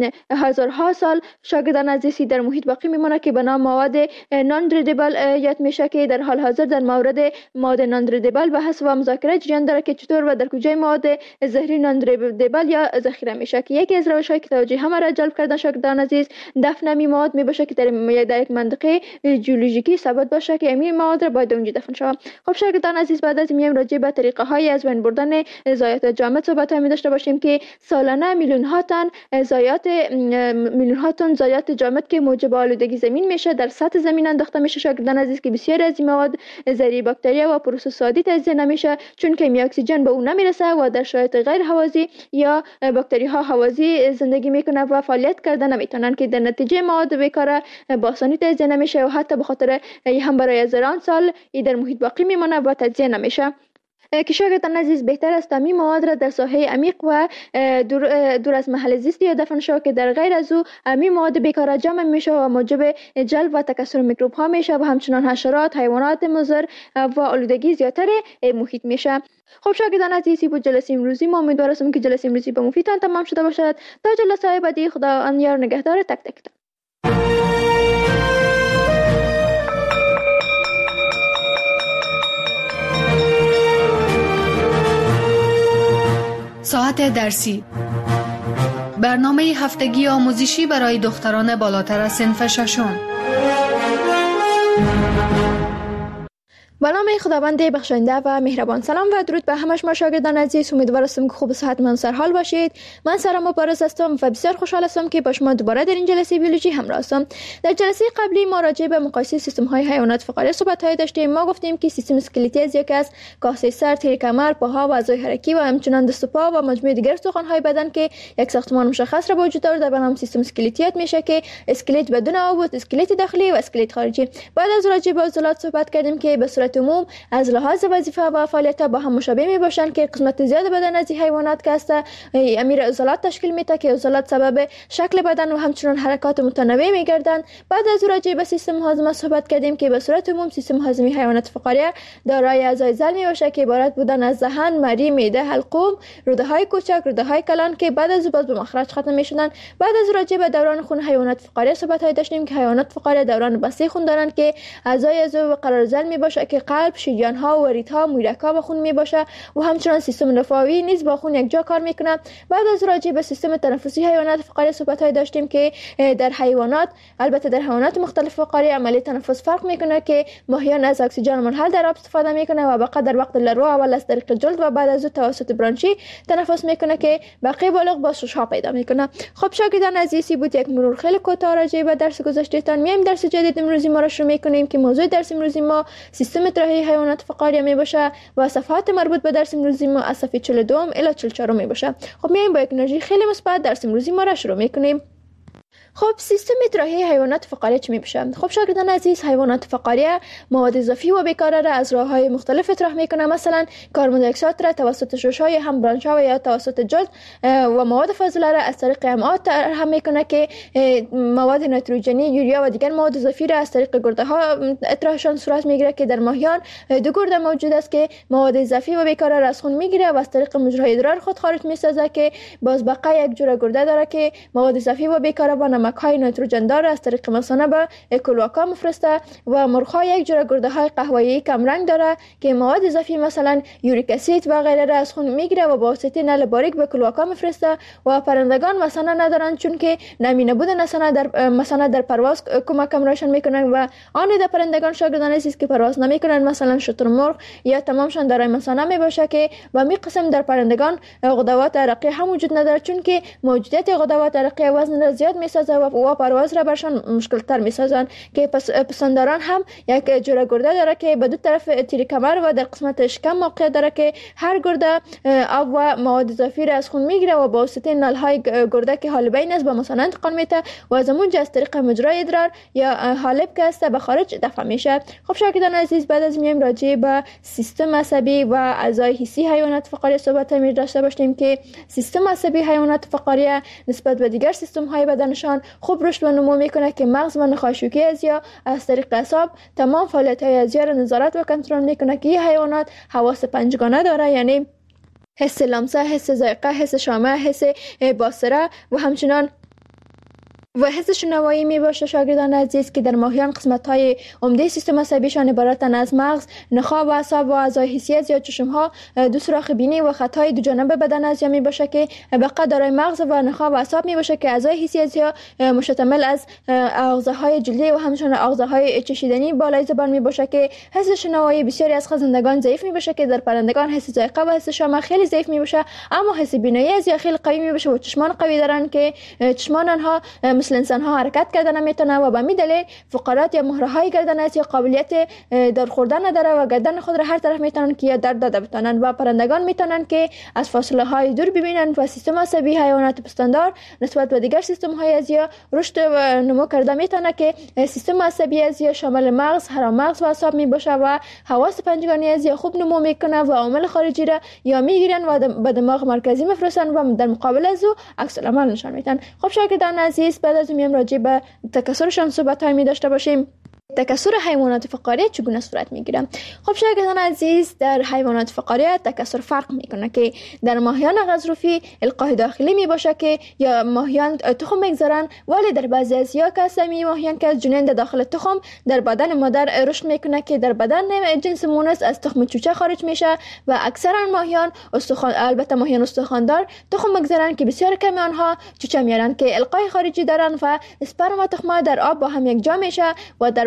هزارها سال شاگردان عزیزی در محیط باقی میمونه که به نام مواد نان دیگریدیبل یاد میشه که در حال حاضر در مورد مواد نان دیگریدیبل بحث و مذاکره جریان داره که چطور و در کجای مواد زهری نان دیگریدیبل یا ذخیره میشه که یکی از روش‌های که توجه همه را جلب کردن شاگردان عزیز دفن می مواد می باشه که در در یک منطقه ژئولوژیکی ثابت باشه که این مواد را باید اونجا دفن شود. خب شاگردان عزیز، بعد از میایم راجع به طریقه های از بین بردن ضایعات جامد صحبت می داشته باشیم که سالانه میلیون ها تن ضایعات میلیون ها تن ضایعات جامد که موجب آلودگی زمین میشه در سطح زمین انداخته میشه شاگردان عزیز که بسیار از این مواد ذریع باکتریا و پروسس عادی تجزیه نمیشه چون که اکسیژن به اون نمیرسه و در شرایط غیر هوازی یا باکتری ها هوازی زندگی میکنه و فعالیت کردن نمیتونن که در نتیجه مواد بیکاره با آسانی تجزیه نمیشه و حتی به خاطر هم برای هزاران سال ای در محیط باقی میمونه و تجزیه نمیشه. که شاگردان عزیز بهتر است این مواد را در ساحه عمیق و دور, دور از محل زیست یا دفن شود که در غیر از او این مواد بیکاره جمع میشه و موجب جلب و تکثر میکروب ها میشه و همچنان حشرات، حیوانات مضر و آلودگی زیادتر محیط میشه. خب شاگردان عزیزی بود جلسه امروزی ما امیدوارم که جلسه امروزی به مفیدتان تمام شده باشد. تا جلسه بعدی خدا یار نگهدار تک تک. ساعت درسی برنامه هفتگی آموزشی برای دختران بالاتر از صنف ششم. به نام خداوند بخشنده و مهربان. سلام و درود به همه شما شاگردان عزیز. امیدوار هستم که خوب و صحتمند سر حال باشید. من سارا مبارز هستم و بسیار خوشحال هستم که با شما دوباره در این جلسه بیولوژی همراه هستم. در جلسه قبلی ما راجع به مقایسه سیستم های حیوانات فقاریه صحبت های داشتیم. ما گفتیم که سیستم اسکلتی از یک از کاسه سر، تیر کمر، پاها و اعضای حرکی و همچنین دست و پا و مجموعه دیگر استخوان های بدن که یک ساختمان مشخص را به وجود دارد به نام سیستم اسکلتیات میشه که اسکلت بدون عضو، اسکلت داخلی و اسکلت خارجی. بعد از راجع به عضلات صحبت کردیم که به صورت عموم از لحاظ وظیفه و فعالیت با هم مشابه می باشند که قسمت زیاد بدن از حیوانات که است امیر عضلات تشکیل میده که عضلات سبب شکل بدن و همچنین حرکات متنوع میگردند. بعد از راجع به سیستم هاضمه صحبت کردیم که به صورت عموم سیستم هاضمه حیوانات فقاریه دارای اعضای ضلع می باشه که عبارت بودن از دهن، مری، معده، حلقوم، روده های کوچک، روده های کلان که بعد از باز به مخرج ختم میشدن. بعد از راجع به دوران خون حیوانات فقاریه صحبت های داشتیم که حیوانات فقاریه دوران بسته خون دارند که اعضای عضو قرار ضلع می باشه که قلب، شریان ها و ریتها، مویرک‌ها با خون می باشه و همچنین سیستم رفاهی نیز با خون یک جا کار میکنه. بعد از راجع به سیستم تنفسی حیوانات فقاریه صحبت های داشتیم که در حیوانات البته در حیوانات مختلف فقاریه عملیه تنفس فرق میکنه که ماهیان از اکسیژن منحل در آب استفاده میکنه و بقیه در وقت لروا اول از طریق جلد و بعد از توسط برانشی تنفس میکنه که بقیه بالغ با شش ها پیدا میکنه. خب شاگردان عزیزی بود یک مرور خیلی کوتاه راجع به درس گذشتهتان. میایم درس جدید امروزی ما را شروع میکنیم که موضوع درس امروزی ما سیستم طرحی حیوانات فقاریه می باشه و صفحات مربوط به درس امروزی ما از صفحه چهل و دو الی چهل و چهار می باشه. خب میایم با یک انرژی خیلی مثبت درس امروزی ما را شروع میکنیم. خب سیستم طرحی حیوانات فقاریه چی میشه؟ خب شاگردان عزیز، حیوانات فقاریه مواد اضافی و بیکاره را از راههای مختلف اطراح میکنه. مثلا کربن دی اکساید را توسط ششهای هم برانش‌ها یا توسط جلد و مواد فاضله را از طریق امعاء طرح میکنه که مواد نیتروژنی، یوریا و دیگر مواد اضافی را از طریق گرده ها اطراحشان صورت میگیره که در ماهیان دو گرده موجود است که مواد اضافی و بیکاره را از خون میگیره و از طریق مجرای ادرار خود خارج میسازه که باز بقیه یک جوره گرده داره که مواد اضافی و بیکاره با نمک‌های نیتروژن دار از طریق مثانه به کلواکا مفرسته و مرغ‌ها یک جوره گرده های قهوه‌ای کم رنگ داره که مواد اضافی مثلا یوریک اسید و غیره را از خون میگیره و با واسطه نل باریک به کلواکا مفرسته. و پرندگان مثانه ندارن چون که نمی نبود مثانه در مثانه در پرواز کمک کمرشان میکنن و آن در پرندگان شاگردان عزیز که پرواز نمیکنن مثلا شترمرغ یا تمامشان دارای مثانه میباشه که با می قسم در پرندگان غدوات عرقی هم وجود نداره چون که موجودیت غدوات عرقی وزن را زیاد میسازه و پرواز را برشان مشکل تر میسازن که پس پسنداران هم یک جوره گرده داره که به دو طرف تیر کمر و در قسمت شکم موقع داره که هر گرده آب و مواد اضافی را از خون میگیره و با واسطه نل های گرده که حال بین است به مثانه انتقال میده و از اونجا از طریق مجرای ادرار یا حالب که است به خارج دفع میشه. خب شاگردان عزیز، بعد از میایم راجع به سیستم عصبی و اعضای حسی حیوانات فقاریه صحبت می داشته باشیم که سیستم عصبی حیوانات فقاریه نسبت به دیگر سیستم های بدنشان خوب رشد و نمو میکنه که مغز و نخاشوکی ازیا از طریق اعصاب تمام فعالیت های ازیا را نظارت و کنترل میکنه که این حیوانات حواس پنجگانه داره، یعنی حس لمسه، حس ذائقه، حس شامه، حس باصره و همچنان و حس شنوایی می باشه. شاگردان عزیز که در ماهیان قسمت های عمده سیستم عصبیشان عبارتند از مغز، نخاع و اعصاب و اعضای حسی از یا چشم ها، دو سوراخ بینی و خطای دو جانبه بدن از یا می باشه که بقیه دارای مغز و نخاع و اعصاب می باشه که اعضای حسی از یا مشتمل از آغوزه های جلدی و همچنین آغوزه های چشیدنی بالای زبان می باشه که حس شنوایی بسیاری از خزندگان ضعیف می باشه که در پرندگان حس ذائقه و حس شامه خیلی ضعیف می باشه، اما حس بینایی از یا خیلی قوی می باشه و چشمان قوی دارن که چشمان آنها مثل انسان ها حرکت کردن نمیتونه و به می دلیل فقرات یا مهره های گردن است یا قابلیت دار خوردن نداره و گردن خود را هر طرف میتونن که یا درد داده بتونن و پرندگان میتونن که از فاصله های دور ببینن و سیستم عصبی حیوانات پستاندار نسبت به دیگر سیستم های ازیا رشد و نمو کرده میتونه که سیستم عصبی ازیا شامل مغز، هرمغز و اعصاب می باشه و حواس پنجگانه ازیا خوب نمو میکنه و عوامل خارجی را یا میگیرن و به دماغ مرکزی میفرستن و در مقابل از او عکس العمل نشان میدن. خب شاگردان عزیز، بعد از میام راجع به تکثرشان صحبت های می داشته باشیم. تکثر حیوانات فقاریه چگونه صورت میگیره؟ خب شاگردان عزیز، در حیوانات فقاریه تکثر فرق میکنه که در ماهیان غضروفی القاه داخلی می باشه که یا ماهیان تخم میگذارن، ولی در بعضی از یا کسمی ماهیان که از جنین داخل تخم در بدن مادر رشد میکنه که در بدن جنس مونس از تخم چوچه خارج میشه و اکثرا ماهیان استخوان البته ماهیان استخواندار تخم میگذارن که بسیار کم آنها چوچه میارن که القای خارجی دارن و اسپرم و تخمه در آب با هم یک جا میشه و در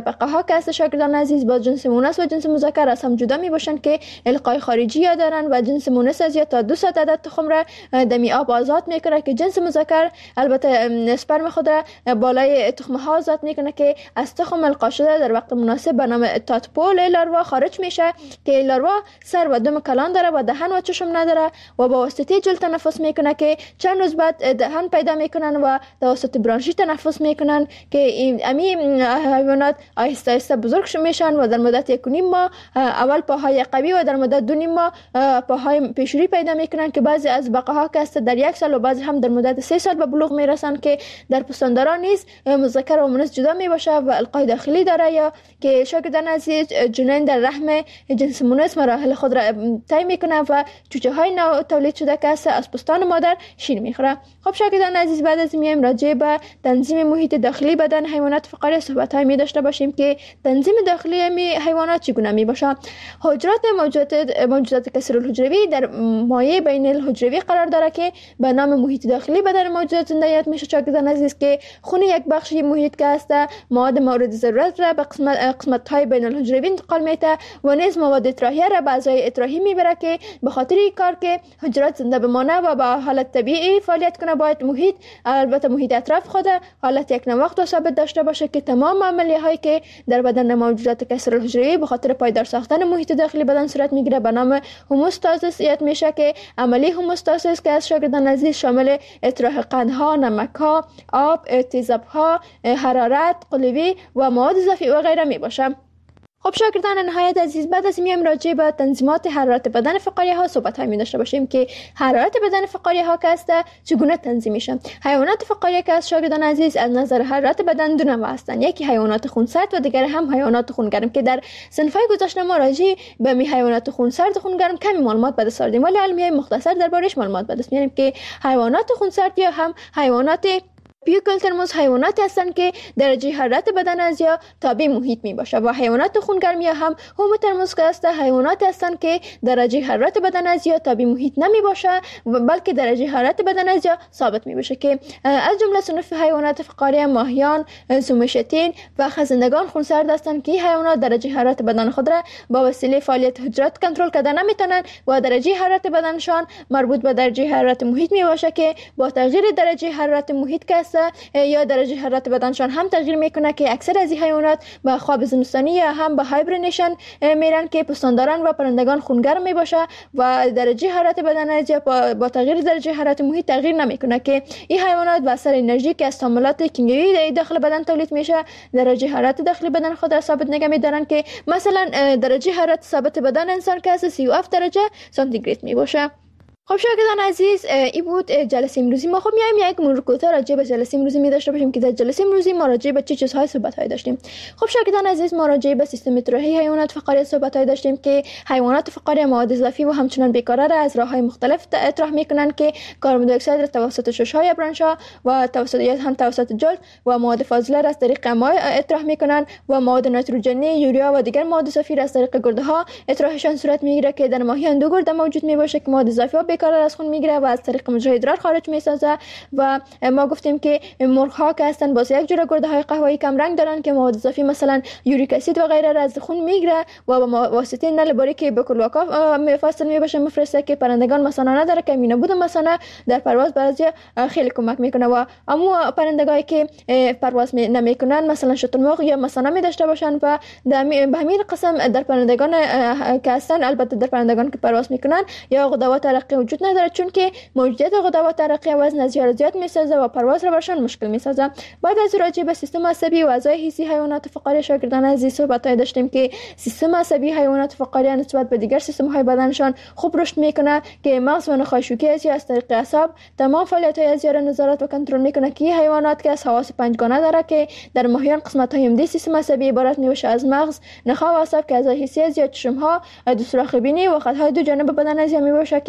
بقه ها که است شاگردان عزیز با جنس مؤنث و جنس مذکر از هم جدا می باشند که القای خارجی یا دارن و جنس مؤنث از یا تا دو صد عدد تخم را دمی آب آزاد میکنه که جنس مذکر البته اسپرم خود را بالای تخم ها آزاد میکنه که از تخم القا شده در وقت مناسب به نام تادپول لاروا خارج میشه که لاروا سر و دم کلان داره و دهن و چشم نداره و با واسطه جلد تنفس میکنه که چند روز بعد دهن پیدا میکنن و توسط برانشی تنفس میکنن که امی حیوانات آهسته آهسته بزرگ میشن و در مدت یک و نیم ماه اول پاهای قوی و در مدت دو نیم ماه پاهای پیشوری پیدا میکنن که بعضی از بقه ها که است در یک سال و بعضی هم در مدت سه سال به بلوغ میرسن که در پستانداران نیز مذکر و مؤنث جدا میباشه و القای داخلی داره یا که شاگردان عزیز جنین در رحم جنس مؤنث مراحل خود را طی میکنه و چوچه های نو تولید شده که است از پستان مادر شیر میخوره. خب شاگردان عزیز بعد از میایم راجع به تنظیم محیط داخلی بدن حیوانات فقاریه صحبت های می داشته باشیم که تنظیم داخلی می حیوانات چگونه می باشه. حجرات موجودات موجودات کثیرالحجروی در مایع بین الحجروی قرار داره که به نام محیط داخلی بدن موجودات زنده یاد میشه شاگردان عزیز که خون یک بخشی محیط که است مواد مورد ضرورت را به قسمت قسمت های بین الحجروی انتقال میده و نیز مواد اطراحیه را به اعضای اطراحی میبره که به خاطر این کار که حجرات زنده بمانه و به حالت طبیعی فعالیت کنه باید محیط البته محیط اطراف خود حالت یک نواخت و ثابت داشته باشه که تمام عملیه هایی که در بدن موجودات کثیرالحجروی به خاطر پایدار ساختن محیط داخلی بدن صورت میگیره به نام هوموستازیس یاد میشه که عملی هوموستازیس که از شاگردان عزیز شامل اطراح قندها، نمکها، آب، تیزابها، حرارت، قلوی و مواد اضافی و غیره می باشه. خب شاگردان نهایت عزیز بعد از میایم راجع به تنظیمات حرارت بدن فقاریه ها صحبت های می داشته باشیم که حرارت بدن فقاریه ها که است چگونه تنظیم میشن. حیوانات فقاریه که از شاگردان عزیز از نظر حرارت بدن دو نوع هستند، یکی حیوانات خونسرد و دیگر هم حیوانات خونگرم که در صنفای گذشته ما راجع به می حیوانات خونسرد و خونگرم کمی معلومات به دست آوردیم ولی الان مختصر دربارش معلومات به دست میاریم که حیوانات خونسرد یا هم حیوانات پیوکلترموس حیواناتی هستند که درجه حرارت بدن از یا تابع محیط می باشه و حیوانات خونگرم یا هم هوموترموس که است حیواناتی هستند که درجه حرارت بدن از یا تابع محیط نمی باشه بلکه درجه حرارت بدن از یا ثابت می باشه که از جمله صنف حیوانات فقاریه ماهیان، سومشتین و خزندگان خونسرد هستند که حیوانات درجه حرارت بدن خود را با وسیله فعالیت حجرات کنترل کرده نمیتونن و درجه حرارت بدنشان مربوط به درجه حرارت محیط می باشه که با تغییر درجه حرارت محیط که است یا درجه حرارت بدنشان هم تغییر میکنه که اکثر از این حیوانات به خواب زمستانی یا هم به هایبرنیشن میرن که پستانداران و پرندگان خونگرم میباشه و درجه حرارت بدن از با, با تغییر درجه حرارت محیط تغییر نمیکنه که این حیوانات به اثر انرژی که از تعاملات کیمیایی داخل بدن تولید میشه درجه حرارت داخلی بدن خود را ثابت نگه میدارن که مثلا درجه حرارت ثابت بدن انسان که از سی و هفت درجه سانتیگراد میباشه. خب شاگردان عزیز این بود جلسه امروزی ما. خب میایم یک مرور کوتاه راجع به جلسه امروزی می داشته باشیم که در جلسه امروزی ما راجع به چه چیزهای صحبت‌های داشتیم. خب شاگردان عزیز ما راجع به سیستم اطراحی حیوانات فقاریه صحبت‌های داشتیم که حیوانات فقاریه مواد اضافی و همچنین بیکاره را از راه‌های مختلف اطراح میکنن که کربن دی اکساید را توسط شش‌های برانش‌ها و توسط یا هم توسط جلد و مواد فاضله را از طریق مایع اطراح میکنن و مواد نیتروژنی، یوریا و دیگر مواد اضافی را از طریق گرده‌ها اطراحشان صورت میگیره که در ماهیان دو گرده موجود میباشه که مواد اضافی و بیکاره از خون میگیره و از طریق مجرای ادرار خارج میسازه و ما گفتیم که مرغ ها که هستن باز یک جور گرده های قهوه‌ای کم رنگ دارن که مواد اضافی مثلا یوریک اسید و غیره را از خون میگیره و با واسطه نل باریکی به کلوکا فاصل میباشه مفرسته که پرندگان مثلا نداره که مینه بود مثلا در پرواز بعضی خیلی کمک میکنه و اما پرندگانی که پرواز نمیکنن مثلا شترمرغ یا مثلا می داشته باشن و به همین قسم در پرندگان که هستن البته در پرندگان که پرواز میکنن یا غدوات عرقی وجود نداره چون که موجودیت غدوات عرقی وزن زیاد زیاد میسازه و پرواز را برشان مشکل میسازه. بعد از راجع به سیستم عصبی و اعضای حسی حیوانات فقاریه شاگردان عزیز صحبت‌های داشتیم که سیستم عصبی حیوانات فقاریه نسبت به دیگر سیستم‌های بدنشان خوب رشد میکنه که مغز و نخاع شوکی از از طریق اعصاب تمام فعالیت‌های اعضا را نظارت و کنترل میکنه که حیوانات که از حواس پنجگانه داره که در ماهیان قسمت‌های عمده سیستم عصبی عبارت میشه از مغز، نخاع و اعصاب که اعضای حسی از چشم‌ها، دو سوراخ بینی و خط‌های دو جانب بدن از میباشه که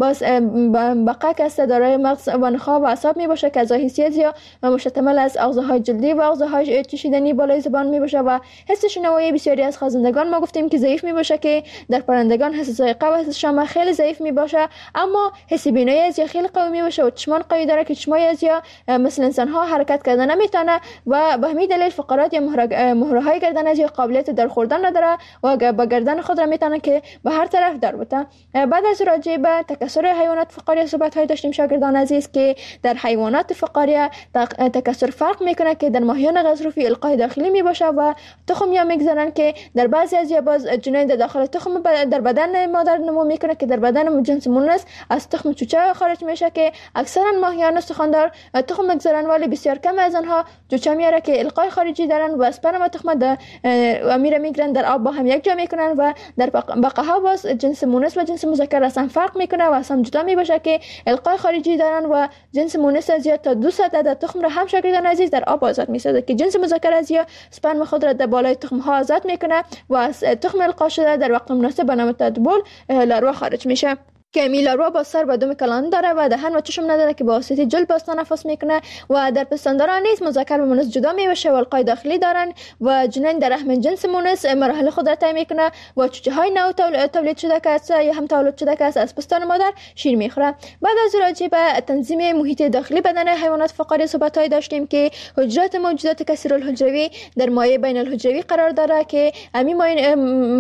باز بقک است دارای مغز و نخاع و اعصاب می باشه که اعضای حسی زیاد و مشتمل از آغازهای جلدی و آغازهای چشیدنی بالای زبان می باشه و حس شنوایی بسیاری از خازندگان ما گفتیم که ضعیف می باشه که در پرندگان حس ذائقه و حس شم خیلی ضعیف می باشه، اما حس بینایی از خیلی قوی می باشه و چشمان قوی داره که چشمای از یا مثل انسان ها حرکت کردن نمیتونه و به همین دلیل فقرات یا مهره های گردن از یا قابلیت در خوردن نداره و با گردن خود را میتونه که به هر طرف در بته. بعد از راجع به تکثر حیوانات فقاریه صحبت های داشتیم شاگردان عزیز که در حیوانات فقاریه تکثر فرق میکنه که در ماهیان غضروفی القای داخلی می باشه و تخم یا میگذارن که در بعضی از یا باز جنین در داخل تخم در بدن مادر نمو میکنه که در بدن جنس مونس از تخم چوچه خارج میشه که اکثرا ماهیان استخوان‌دار تخم میگذارن ولی بسیار کم از آنها چوچه میاره که القای خارجی دارن و اسپرم تخم در امیر میگیرن در آب با هم یک جا میکنن و در بقاها باز جنس مونس و جنس مذکر اصلا فرق میکنه و اصلا جدا میباشه که القای خارجی دارن و جنس مونس از یا تا دو ساعت عدد تخم را هم شاگردان عزیز در آب آزاد میسازه که جنس مذکر از یا اسپرم خود را در بالای تخم ها آزاد میکنه و از تخم القا شده در وقت مناسب به نام تدبول لاروا خارج میشه که میلاروا با سر و دم کلان داره و دهن و چشم نداره که با واسطه جلد باز تنفس میکنه و در پستانداران نیست مذکر و مونس جدا میشه و القای داخلی دارن و جنین در رحم جنس مونس مراحل خود را طی میکنه و چوچه های نو تولید شده که است یا هم تولید شده که است از پستان مادر شیر میخوره. بعد از راجع به تنظیم محیط داخلی بدن حیوانات فقاریه صحبت های داشتیم که حجرات موجودات کثیر الحجروی در مایع بین الحجروی قرار داره که همین مایع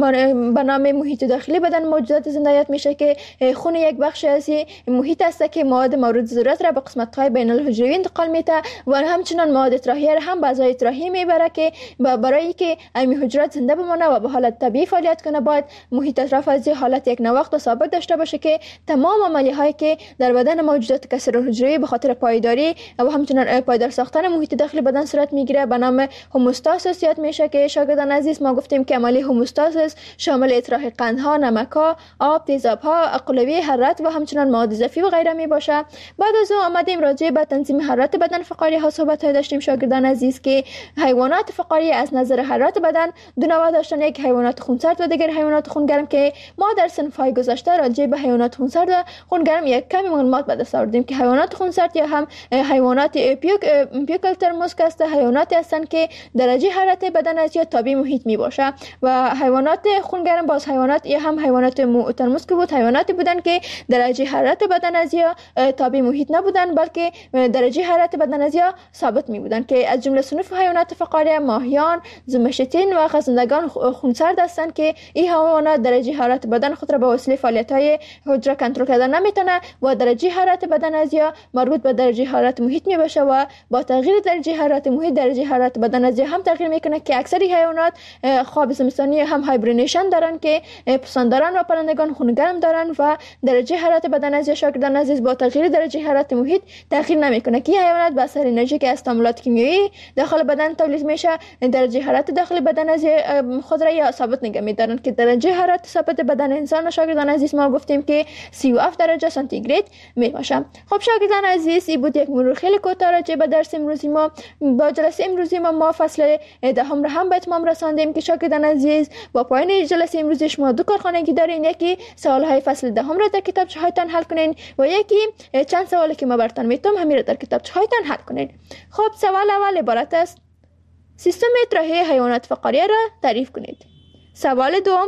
به نام محیط داخلی بدن موجودات زنده‌یات میشه که خون یک بخش از محیط است که مواد مورد ضرورت را به قسمت‌های بین الحجروی انتقال میده و همچنان مواد اطراحیه را هم به اعضای اطراحی میبره که برای که این حجرات زنده بمانه و به حالت طبیعی فعالیت کنه باید محیط اطراف از حالت یک نواخت و ثابت داشته باشه که تمام عملیهایی که در بدن موجودات کثیر الحجروی به خاطر پایداری و همچنان پایدار ساختن محیط داخلی بدن صورت میگیره به نام هوموستاسیس یاد میشه که شاگردان عزیز ما گفتیم که عملی هوموستاسیس شامل اطراح قندها، نمک‌ها، آب، تیزاب‌ها، قلوی حرارت و همچنان مواد اضافی و غیره می باشه. بعد از اون آمدیم راجع به تنظیم حرارت بدن فقاریه ها صحبت های داشتیم شاگردان عزیز که حیوانات فقاریه از نظر حرارت بدن دو نوع داشتن، یک حیوانات خونسرد و دیگر حیوانات خونگرم که ما در صنف های گذشته راجع به حیوانات خونسرد و خونگرم یک کمی معلومات به دست آوردیم که حیوانات خونسرد یا هم حیوانات پیوک پیوکل ترموسک است، حیواناتی هستند که درجه حرارت بدن از یا تابع محیط می باشه و حیوانات خونگرم باز حیوانات یا هم حیوانات ترموسک بود، حیواناتی بودن که درجه حرارت بدن از یا تابع محیط نبودن بلکه درجه حرارت بدن از یا ثابت می بودن که از جمله صنف حیوانات فقاریه ماهیان، زمشتین و خزندگان خونسرد هستند که این حیوانات درجه حرارت بدن خود را به وسیله فعالیت‌های حجره کنترل کردن نمیتونه و درجه حرارت بدن از یا مربوط به درجه حرارت محیط می باشه و با تغییر درجه حرارت محیط درجه حرارت بدن از یا هم تغییر میکنه که اکثر حیوانات خواب زمستانی هم هایبرنیشن دارن که پسنداران و پرندگان خونگرم دارن و درجه حرارت بدن از شاگردان عزیز با تغییر درجه حرارت محیط تغییر نمیکنه که حیوانات به اثر انرژی که از تعاملات کیمیایی داخل بدن تولید میشه درجه حرارت داخل بدن از خود را یا ثابت نگه میدارن که درجه حرارت ثابت بدن انسان و شاگردان عزیز ما گفتیم که سی و هفت درجه سانتیگراد میباشه. خب شاگردان عزیز این بود یک مرور خیلی کوتاه راجع به درس امروزی ما. با جلسه امروزی ما ما فصل دهم را هم به اتمام رساندیم که شاگردان عزیز با پایان جلسه امروزی شما دو کارخانگی دارین، یکی سوال های فصل دهم را در کتابچه هایتان حل کنین و یکی چند سوالی که ما براتون میتونم همین را در کتابچه هایتان حل کنین. خب سوال اول عبارت است: سیستم اطراحی حیوانات فقاریه را تعریف کنید. سوال دوم: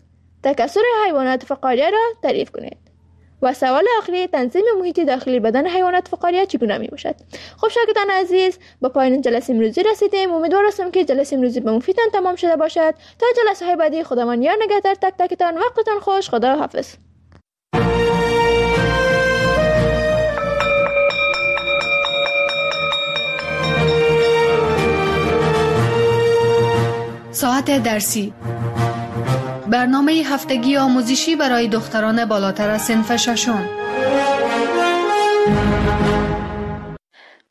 تکثر حیوانات فقاریه را تعریف کنید. و سوال آخری: تنظیم محیط داخلی بدن حیوانات فقاریه چگونه می باشد؟ خب شاگردان عزیز با پایان جلسه امروزی رسیدیم. امیدوار هستم که جلسه امروزی به مفیدتان تمام شده باشد. تا جلسه های بعدی خداوند یار نگهدار تک تکتان. وقتتان خوش. خدا حافظ. ساعت درسی، برنامه هفتگی آموزشی برای دختران بالاتر از صنف ششم.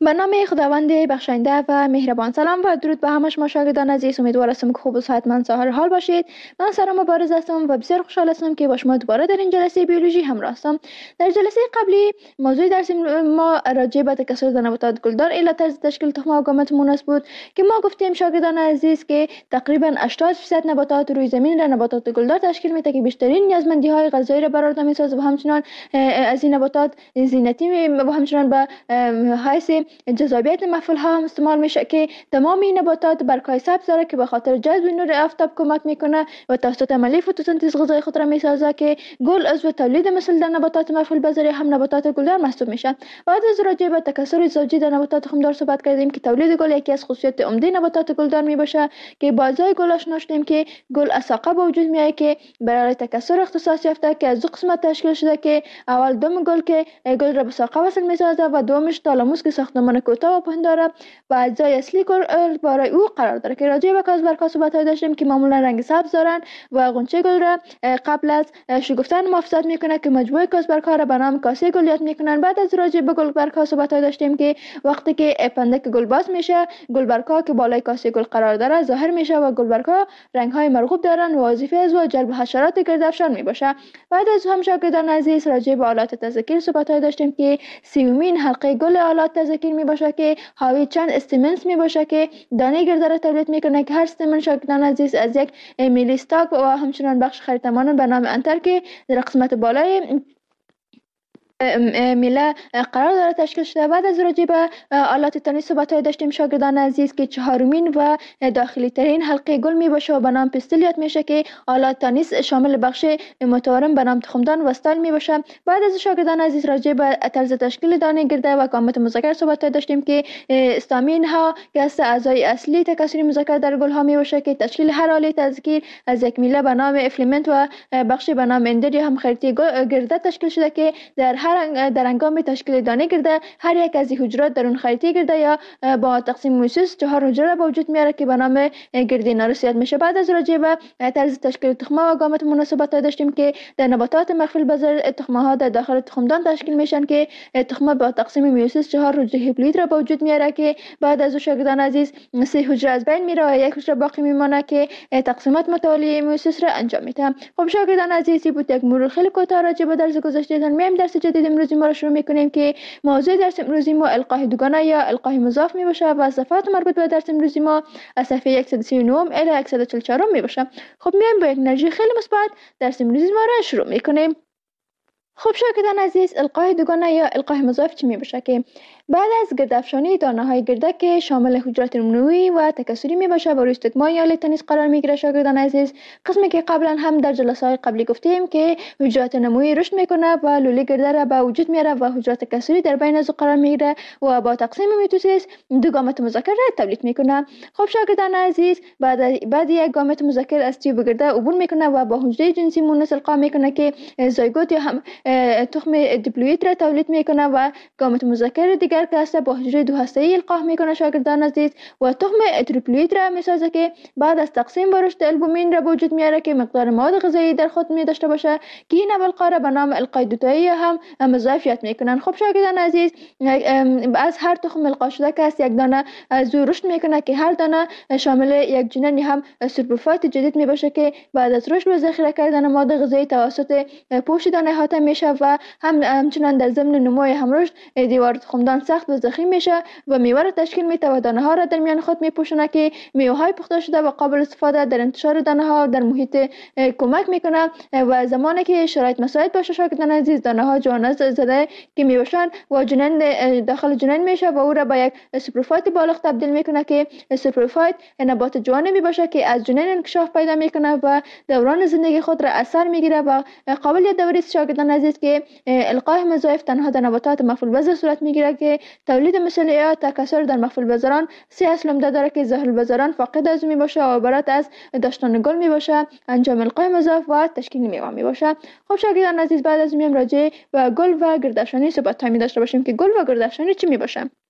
به نام خداوند بخشاینده و مهربان. سلام و درود به همه شما شاگردان عزیز. امیدوار هستم که خوب و صحتمند سهار حال باشید. من سارا مبارز هستم و بسیار خوشحال هستم که با شما دوباره در این جلسه بیولوژی همراه هستم. در جلسه قبلی موضوع درس ما راجع به تکثر در نباتات گلدار الی طرز تشکیل تخم و گامت مونس بود که ما گفتیم شاگردان عزیز که تقریبا هشتاد درصد نباتات روی زمین را نباتات گلدار تشکیل میده که بیشترین نیازمندی های غذایی را برآورده میسازه و همچنین از این نباتات زینتی و همچنین به حیث جذابیت محفل ها هم استعمال میشه که تمام این نباتات برگ‌های سبز داره که به خاطر جذب نور آفتاب کمک میکنه و توسط عملیه فتوسنتز غذای خود را میسازه که گل عضو تولید مثل در نباتات محفل بذری هم نباتات گلدار محسوب میشه. بعد از راجع به تکثر زوجی در نباتات خمدار صحبت کردیم که تولید گل یکی از خصوصیات عمده نباتات گلدار میباشه که بازای گل آشنا شدیم که گل از ساقه به وجود میاد که برای تکثر اختصاص یافته که از دو قسمت تشکیل شده که اول دم گل که گل را به ساقه وصل میسازه و دومش تالاموس که ساختمان کوتاه و پهن داره و اجزای اصلی گل برای او قرار داره که راجع به کاسبرک‌ها صحبت داشتیم که معمولا رنگ سبز دارن و غنچه گل را قبل از شکفتن محافظت میکنه که مجموعه کاسبرک‌ها را به نام کاسه گل یاد میکنن. بعد از راجع به گلبرگ‌ها صحبت داشتیم که وقتی که پندک گل باز میشه گلبرگ‌ها که بالای کاسه گل قرار داره ظاهر میشه و گلبرگ‌ها رنگ‌های مرغوب دارن و وظیفه از و جلب حشرات گردافشان میباشه. بعد از هم شاگردان عزیز راجع به آلات تذکیر صحبت داشتیم که سیومین حلقه گل آلات تذکیر میباشه که حاوی چند استمنس میباشه که دانه گرده را تولید میکنه که هر استمن شاگردان عزیز از یک میلی استاک و همچنین بخش خریطمان به نام انتر که در قسمت بالای میله قرار داره تشکیل شده. بعد از راجع به آلات تنیس صحبت داشتیم شاگردان عزیز که چهارمین و داخلی ترین حلقه گل می باشه و به نام پستل یاد میشه که آلات تنیس شامل بخش متورم به نام تخمدان و استال می باشه. بعد از شاگردان عزیز راجع به طرز تشکیل دانه گرده و گامت مذکر صحبت داشتیم که استامین ها که از اعضای اصلی تکثری مذکر در گل ها می باشه که تشکیل هر آله تذکیر از یک میله به نام افلیمنت و بخش به نام اندر یا هم خریطی گرده تشکیل شده که در هر در هنگام تشکیل دانه گرده هر یک از این حجرات در اون خریطه گرده یا با تقسیم میوسیس چهار حجره به وجود میاره که به نام گردی نارس یاد میشه. بعد از راجع به طرز تشکیل تخمه و گامت مناسبت داشتیم که در نباتات مخفی بذر تخمه ها در داخل تخمدان تشکیل میشن که تخمه با تقسیم میوسیس چهار حجره هیپلوید را به وجود میاره که بعد از شاگردان عزیز سه حجره از بین میره و یک حجره باقی میمونه که تقسیمات متوالی میوسیس را انجام میده. خب شاگردان عزیز بود یک مرور خیلی کوتاه راجع به درس گذشته میایم درس جدید امروزی ما را شروع میکنیم که موضوع درس امروزی ما القاء دوگانه یا القاء مضاف می باشه و صفحات مربوط به درس امروزی ما از صفحه صد و سی و نه الی صد و چهل و چهار می باشه. خب میایم با یک انرژی خیلی مثبت درس امروزی ما را شروع میکنیم. خب شاگردان عزیز القاء دوگانه یا القاء مضاف چی می باشه که بعد از گردافشانی دانه های گرده که شامل حجرات نمونوی و تکثری می باشه و روی استکما یا لتنیس قرار می گیره شاگردان عزیز قسمی که قبلا هم در جلسه های قبلی گفتیم که حجرات نموی رشد میکنه و لوله گرده را به وجود میاره و حجرات تکثری در بین از قرار میگیره و با تقسیم میتوسیس دو گامت مذکر را تولید میکنه. خب شاگردان عزیز بعد بعد یک گامت مذکر از تیوب گرده عبور میکنه و با حجره جنسی مونس القا میکنه که زایگوت یا هم تخم دیپلوید را تولید میکنه و گامت مذکر دیگر که هسته با حجره دو هسته‌ای القاح میکنه شاگردان عزیز و تخم تریپلوید را میسازه که بعد از تقسیم با رشد البومین را به وجود میاره که مقدار مواد غذایی در خود می داشته باشه که این القاح را به نام القاء دوتایی هم مضاف یاد میکنن. خب شاگردان عزیز از هر تخم القاح شده که است یک دانه از رشد میکنه که هر دانه شامل یک جنین هم سوپروفایت جدید می باشه که بعد از رشد و ذخیره کردن مواد غذایی توسط پوست دانه احاطه میشه و هم همچنان در ضمن نمو هم رشد دیوار تخمدان سخت و ضخیم میشه و میوه را تشکیل میده و دانه ها را در میان خود میپوشونه که میوه های پخته شده و قابل استفاده در انتشار دانه ها در محیط کمک میکنه و زمانی که شرایط مساعد باشه شاگردان عزیز دانه ها جوانه زده که میباشن و جنین داخل جنین میشه و او را به یک سپروفایت بالغ تبدیل میکنه که سپروفایت نبات جوانه میباشه که از جنین انکشاف پیدا میکنه و دوران زندگی خود را اثر میگیره و قابلیت دوری شاگردان عزیز که القاح مضاف تنها در نباتات مفعول بذر صورت میگیره که تولید مثل یا تکثر در مفعول بذران سه اصل عمده داره که ظاهر البذران فاقد از می باشه و عبارت از داشتن گل می باشه، انجام القاح مضاف و تشکیل میوه می باشه. خب شاگردان عزیز بعد از میم راجع به گل و گردافشانی صحبت می داشته باشیم که گل و گردافشانی چی می باشه.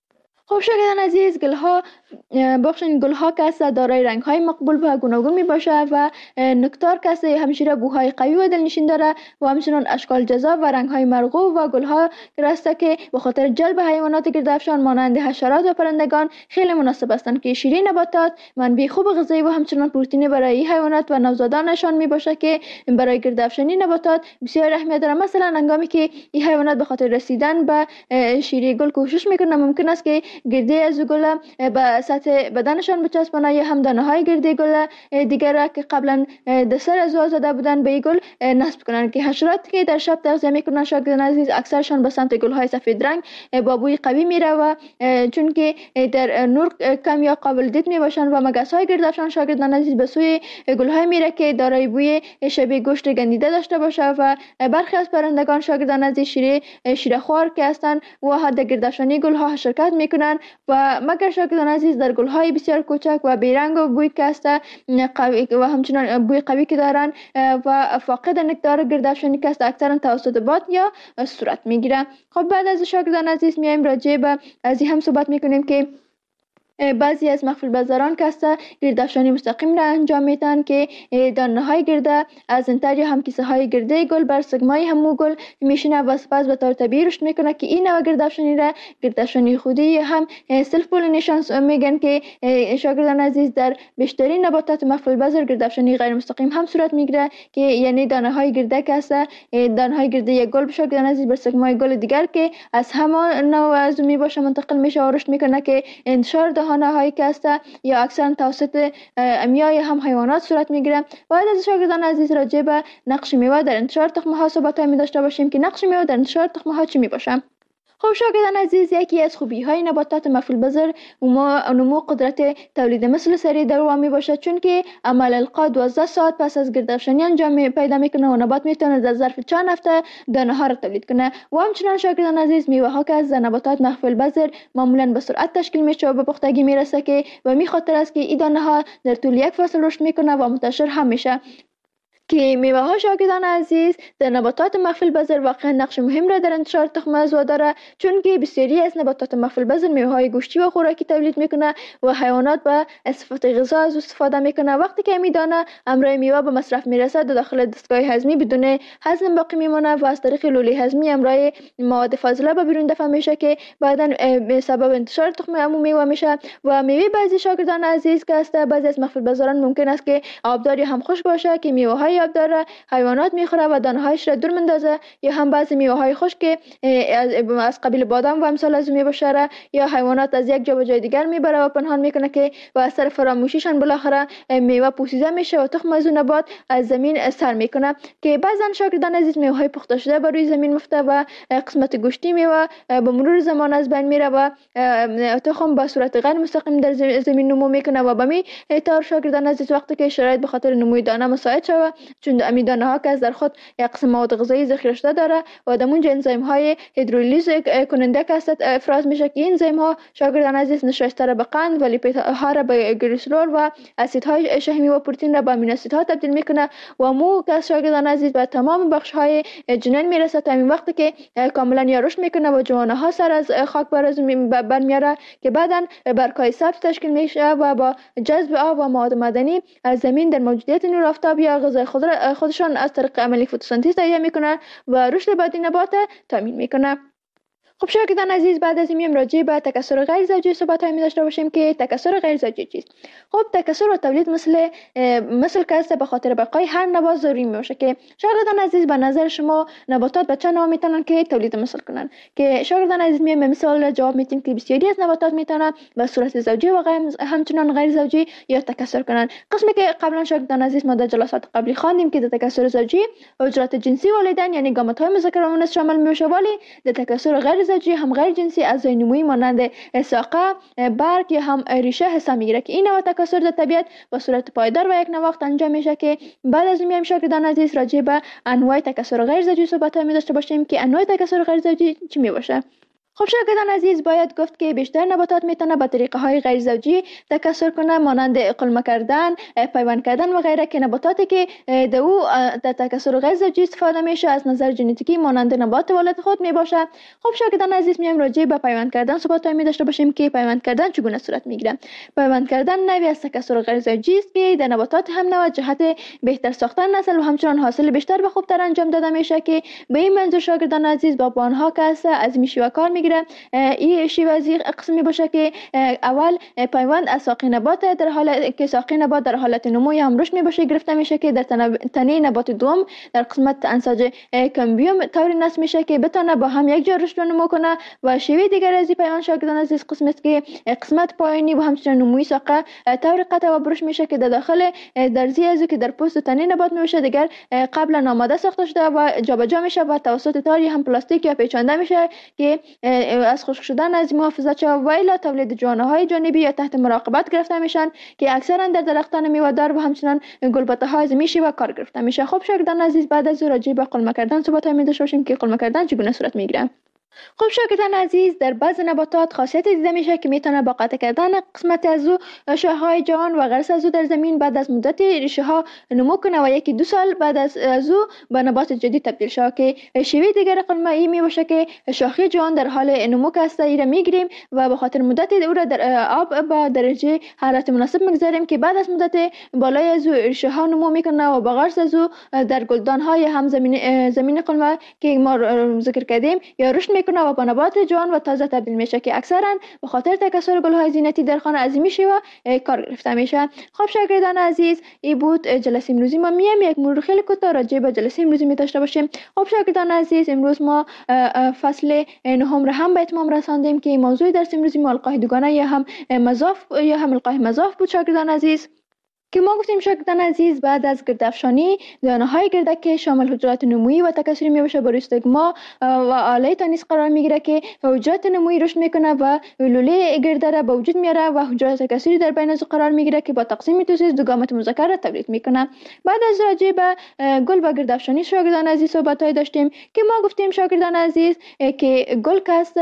خب شاگردان عزیز، گلها بخشین گلها که دارای رنگ های مقبول و گوناگون می باشه و نکتار که همچنین بوهای قوی و دلنشین داره و همچنین اشکال جذاب و رنگ های مرغوب و گلها راسته که به خاطر جلب حیوانات گردافشان مانند حشرات و پرندگان خیلی مناسب هستند که شیرین نباتات منبع خوب غذایی و همچنین پروتئین برای حیوانات و نوزادانشان می باشه که برای گردافشانی نباتات بسیار اهمیت داره. مثلا هنگامی که این حیوانات به خاطر رسیدن به شیره گل کوشش میکنه، ممکن است که گرده از گل به سطح بدنشان بچسبانه یا هم دانه های گرده گل دیگر که قبلا در سر از زده بودن به گل نصب کنند که حشراتی که در شب تغذیه میکنن شاگردان عزیز اکثرشان به سمت گل های سفید رنگ با بوی قوی میره و چون که در نور کم یا قابل دید می باشند و مگس های گردافشان شاگردان عزیز به سوی گل های میره که دارای بوی شبیه گوشت گندیده داشته باشه و برخی از پرندگان شاگردان عزیز شیره شیره خوار که هستند و حد گردافشانی گل ها شرکت میکنند و مگر شاگردان عزیز در گل های بسیار کوچک و بیرنگ و بوی که است قوی و همچنین بوی قوی که دارند و فاقد نکتار گردافشانی که است اکثرا توسط باد یا صورت میگیره. خب بعد از شاگردان عزیز میایم راجع به از این هم صحبت میکنیم که بعضی از مخفی بازاران که است گردافشانی مستقیم را انجام میدن که دانه های گرده از انتر یا هم کیسه های گرده گل بر سگمای همو گل میشینه و سپس به طور طبیعی رشد میکنه که این نوع گردافشانی را گردافشانی خودی هم سلف پولینیشن میگن که شاگردان عزیز در بیشترین نباتات مخفی بازار گردافشانی غیر مستقیم هم صورت میگیره که یعنی دانه های گرده که است دانه های گرده یک گل شاگردان عزیز بر سگمای گل دیگر که از همان نوع از می باشه منتقل میشه و رشد میکنه که انتشار دهانه هایی که است یا اکثرا توسط امیای هم حیوانات صورت میگیره. باید از شاگردان عزیز راجع به نقش میوه در انتشار تخم ها صحبت می داشته باشیم که نقش میوه در انتشار تخم ها چی می باشه. خب شاگردان عزیز، یکی از خوبی های نباتات مخفی البذر نمو قدرت تولید مثل سریع دوام می باشد، چون که عمل القا دوازده ساعت پس از گردافشانی انجام پیدا میکنه و نبات میتونه در ظرف چند هفته دانه ها را تولید کنه. و همچنین شاگردان عزیز میوه ها که از نباتات مخفی البذر معمولا به سرعت تشکیل میشه و به پختگی میرسه که و می خاطر است که این دانه ها در طول یک فصل رشد میکنه و منتشر هم میشه که میوه ها شاگردان عزیز در نباتات مخفی البذر واقعا نقش مهم را در انتشار تخم عضو داره، چون که بسیاری از نباتات مخفی البذر میوه های گوشتی و خوراکی تولید میکنه و حیوانات به صفت غذا از استفاده میکنه. وقتی که میدانه امرای میوه به مصرف میرسه در داخل دستگاه هضمی بدون هضم باقی میمونه و از طریق لوله هضمی امرای مواد فاضله به بیرون دفع میشه که بعدا به سبب انتشار تخم عمو میوه میشه. و میوه بعضی شاگردان عزیز که است بعضی از مخفی البذران ممکن است که آبدار یا هم خشک باشه که میوه های آب داره حیوانات میخوره و دانه هایش را دور مندازه، یا هم بعضی میوه های خشک که از قبیل بادام و امثال از میوه شره یا حیوانات از یک جا به جای دیگر میبره و پنهان میکنه که با اثر فراموشیشان بالاخره میوه پوسیده میشه و تخم از نبات از زمین سر میکنه که بعضن شاگردان عزیز میوه های پخته شده بر روی زمین مفته و قسمت گوشتی میوه به مرور زمان از بین میره و تخم به صورت غیر مستقیم در زمین نمو میکنه و به می طور شاگردان عزیز وقتی که شرایط به خاطر نموی دانه مساعد شوه، چون امی دانه ها که از در خود یک قسم مواد غذایی ذخیره شده داره و در اونجا انزیم های هیدرولیز کننده که است افراز میشه که این انزیم ها شاگردان عزیز نشایسته را به قند و لیپید ها را به گلیسرول و اسیدهای شحمی و پروتئین را به امینو اسیدها تبدیل میکنه و مو که شاگردان عزیز به تمام بخش های جنین میرسه تا این وقتی که کاملا یا رشد میکنه و جوانه ها سر از خاک برمیاره که بعدا برگ‌های سبز تشکیل میشه و با جذب آب و مواد معدنی از زمین در موجودیت نور آفتاب یا غذای خود خودشان از طریق عملی فتوسنتز تهیه میکنن و رشد بعدی نبات تامین میکنه. خب شاگردان عزیز، بعد از این میام راجع به تکثر غیر زوجی صحبت می داشته باشیم که تکثر غیر زوجی چیست. خب تکثر و تولید مثل مثل که به خاطر بقای هر نبات ضروری میشه که شاگردان عزیز به نظر شما نباتات به چه نوع میتونن که تولید مثل کنن که شاگردان عزیز میام به مثال جواب میدیم که بسیاری از نباتات میتونن به صورت زوجی و همچنان غیر زوجی یا تکثر کنن. قسمی که قبلا شاگردان عزیز ما در جلسات قبلی خواندیم که در تکثر زوجی حجرات جنسی والدین یعنی گامت های مذکر و مؤنث شامل میشه، ولی در تکثر غیر زوجی هم غیر جنسی اعضای نمویی مانند ساقه، برگ یا هم ریشه حساب میگیره که این نوع تکثر در طبیعت به صورت پایدار و یک نواخت انجام میشه که بعد از میایم شاگردان عزیز راجع به انواع تکثر غیر زوجی صحبت می داشته باشیم که انواع تکثر غیر زوجی چی می باشه. خب شاگردان عزیز، باید گفت که بیشتر نباتات میتونه به طریقه های غیر زوجی تکثر کنه، مانند قلمه کردن، پیوند کردن و غیره، که نباتاتی که در او در تکثر غیر زوجی استفاده میشه از نظر ژنتیکی مانند نبات والد خود میباشه. خب شاگردان عزیز، میایم راجع به پیوند کردن صحبت می داشته باشیم که پیوند کردن چگونه صورت میگیره. پیوند کردن نوعی از تکثر غیر زوجی است که در نباتات هم نوع جهت بهتر ساختن نسل و همچنان حاصل بیشتر و خوبتر انجام داده میشه، که به این منظور شاگردان عزیز با آنها که از این شیوه کار میگیره. این شیوه از قسمی باشه که اول پیوند از ساقه نبات در حالت که ساقه نبات در حالت نمو یا هم رشد میباشه گرفته میشه، که در تنه نبات دوم در قسمت انساج کمبیوم طوری نصب میشه که بتونه با هم یک جا رشد و نمو کنه. و شیوه دیگر از پیوند شاگردان عزیز قسم است که قسمت پایینی و همچنین نموی ساقه طوری قطع و برش میشه که در داخل درزی از که در پوست تنه نبات میشه دیگر قبلا آماده ساخته شده و جابجا میشه و توسط تاری هم پلاستیک یا پیچانده میشه که از خشک شدن از محافظت شود و الی تولید جوانه های جانبی یا تحت مراقبت گرفته میشن که اکثرا در درختان میوه‌دار و همچنین گلبته های زمینی و کار گرفته میشه. خب شاگردان عزیز، بعد از راجع به قلمه کردن صحبت می داشته باشیم که قلمه کردن چگونه صورت میگیره. خب شاگردان عزیز، در بعض نباتات خاصیت دیده میشه که میتونه با قطع کردن قسمت از او شاخه های جوان و غرس از او در زمین بعد از مدت ریشه ها نمو کنه و یکی دو سال بعد از او به نبات جدید تبدیل شه. که شیوه دیگر قلمه ای می باشه که شاخه جوان در حال نمو است ایره میگیریم و به خاطر مدت او را در آب با درجه حرارت مناسب میگذاریم که بعد از مدت بالای از او ریشه ها نمو میکنه و با غرس از او در گلدان های هم زمین زمین قلمه که ما ذکر کردیم یا رشد میکنه و با نبات جوان و تازه تبدیل میشه که اکثرا به خاطر تکثر گل‌های زینتی در خانه عظیمی شیوه کار گرفته میشه. خب شاگردان عزیز، این بود جلسه امروزی ما. میام یک مرور خیلی کوتاه راجع به جلسه امروزی می داشته باشیم. خب شاگردان عزیز، امروز ما فصل نهم را هم به اتمام رساندیم که موضوع درس امروزی ما القاح دوگانه یا هم مضاف یا هم القاح مضاف بود شاگردان عزیز، که ما گفتیم شاگردان عزیز بعد از گردافشانی دانه های گردک که شامل حجرات نمویی و تکثری می باشه بر استگما و آله تانیس قرار میگیره که حجرات نمویی رشد میکنه و لوله گرده را به وجود میاره و حجرات تکثری در بین از قرار میگیره که با تقسیم توسیس دو گامت مذکر را تولید میکنه. بعد از راجع به گل و گردافشانی شاگردان عزیز صحبت های داشتیم که ما گفتیم شاگردان عزیز که گل کاست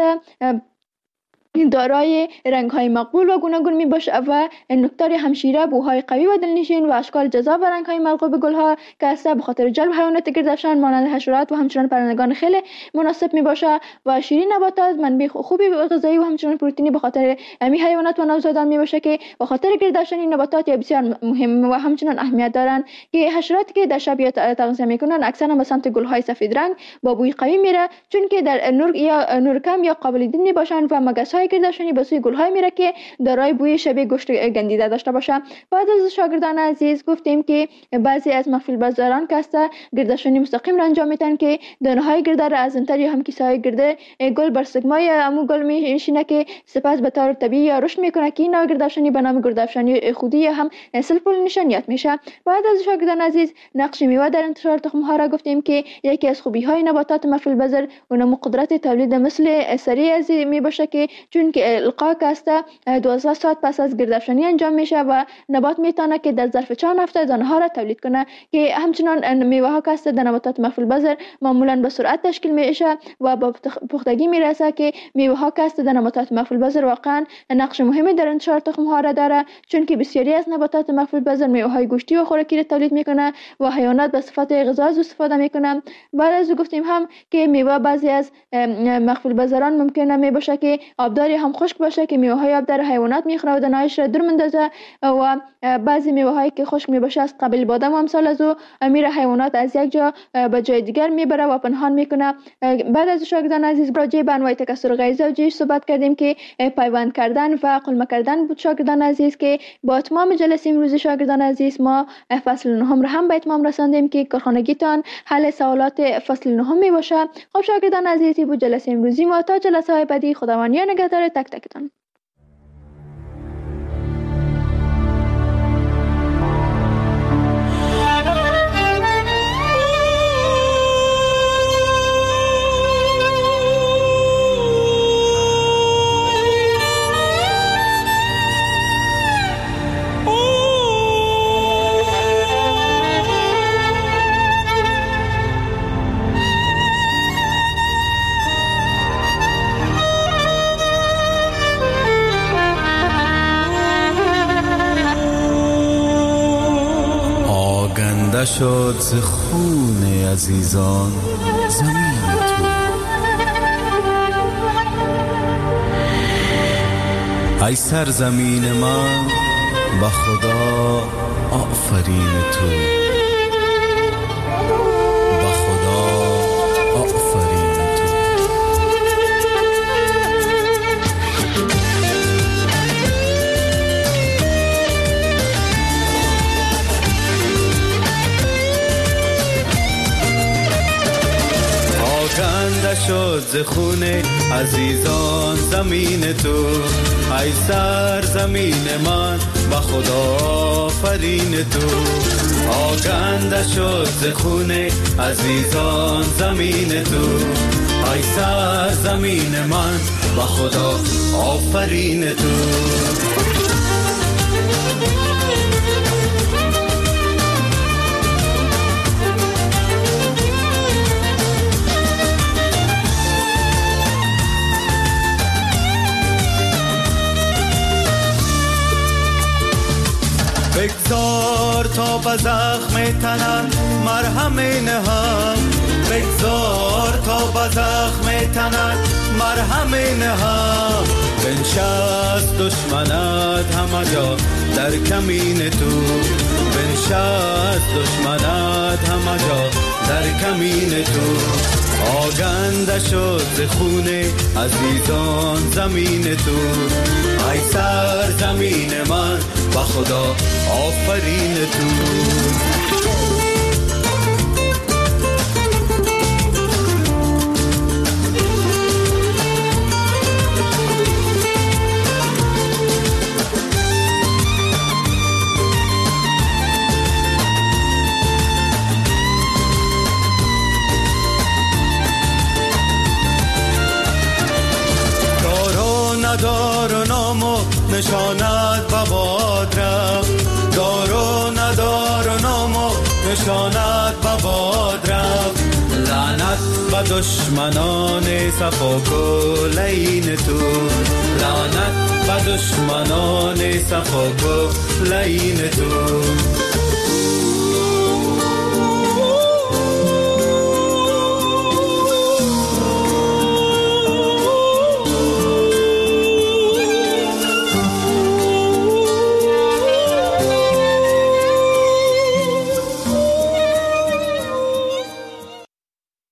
دارای رنگ‌های مقبول و گوناگون می باشه و نکتار همشیره، بوهای قوی و دلنشین و اشکال جذاب و رنگ‌های مرغوب گل‌ها که است به خاطر جلب حیوانات گردافشان مانند حشرات و همچنین پرندگان خیلی مناسب می باشه و شیرین نباتات منبع خوبی غذایی و همچنین پروتئینی به خاطر امی حیوانات و نوزادان می باشه که به خاطر گردافشانی نباتات بسیار مهم و همچنین اهمیت دارند که حشراتی که در شب تغذیه میکنن اکثرا به سمت گل‌های سفید رنگ با بوی قوی میره، چون که در نور یا نور کم یا قابل دید می باشن و مگس گردافشانی به سوی گل‌های میره که دارای بوی شبیه گوشت گندیده داشته باشه. بعد از شاگردان عزیز گفتیم که بعضی از مفعول بازاران که است گردافشانی مستقیم را انجام میدن که دانه‌های گرده را از انتر یا هم کیسه‌های گرده گل بر سگمای امو گل میشینه که سپس به طور طبیعی یا رشد میکنه که این نوع گردافشانی به نام گردافشانی خودی یا هم سلف پولینیشن یاد میشه. بعد از شاگردان عزیز نقش میوه در انتشار تخم ها را گفتیم که یکی از خوبی های نباتات مفعول بازار اونم قدرت تولید مثل سریع از می باشه که چون که القا کاسته دوازده ساعت پس از گردافشانی انجام میشه و نبات میتونه که در ظرف چند هفته دانه ها را تولید کنه که همچنان میوه ها کاسته در نباتات مفعول بازار معمولا به سرعت تشکیل میشه و با پختگی میرسه که میوه ها کاسته در نباتات مفعول بازار واقعا نقش مهمی در انتشار تخم ها را داره، چون که بسیاری از نباتات مفعول بازار میوه های گوشتی و خوراکی را تولید میکنه و حیوانات به صفت غذا از استفاده میکنن. بعد از گفتیم هم که میوه بعضی از مفعول بازاران ممکنه می باشه که آبداری هم خشک باشه که میوه های آبدار حیوانات میخوره و دانه‌هایش را دور میندازه و بعضی میوه هایی که خشک می باشه از قبیل بادام و امثال از او میره حیوانات از یک جا به جای دیگر میبره و پنهان میکنه. بعد از شاگردان عزیز راجع به انواع تکثر غیر زوجی صحبت کردیم که پیوند کردن و قلمه کردن بود شاگردان عزیز، که با تمام جلسه امروز شاگردان عزیز ما فصل نهم را هم به اتمام رساندیم که کارخانگیتان حل سوالات فصل نهم می باشه. خب شاگردان عزیز بود جلسه امروزی ما. تا جلسه های بعدی خداوند نگهدار تک تکتان. شد ز خون عزیزان زمین تو. ای سرزمین من به خدا آفرین تو، به خدا آفرین تو. آکنده شد ز خون عزیزان زمین تو. ای سرزمین من به خدا آفرین تو. آکنده شد ز خون عزیزان زمین تو. ای سرزمین من به خدا آفرین تو. بگذار تا به زخم تنت مرهم نهم. بگذار تا به زخم تنت مرهم نهم. بنشست دشمنت همه جا در کمین تو. بنشست دشمنت همه جا در کمین تو. آگنده شد ز خون عزیزان زمین تو. ای سرزمین من به خدا آفرین تو. دار و نام و نشانت بباد رفت. دار و ندار و نام و نشانت بباد رفت. لعنت به دشمنان صفا کلین تو. لعنت به دشمنان صفا کلین تو.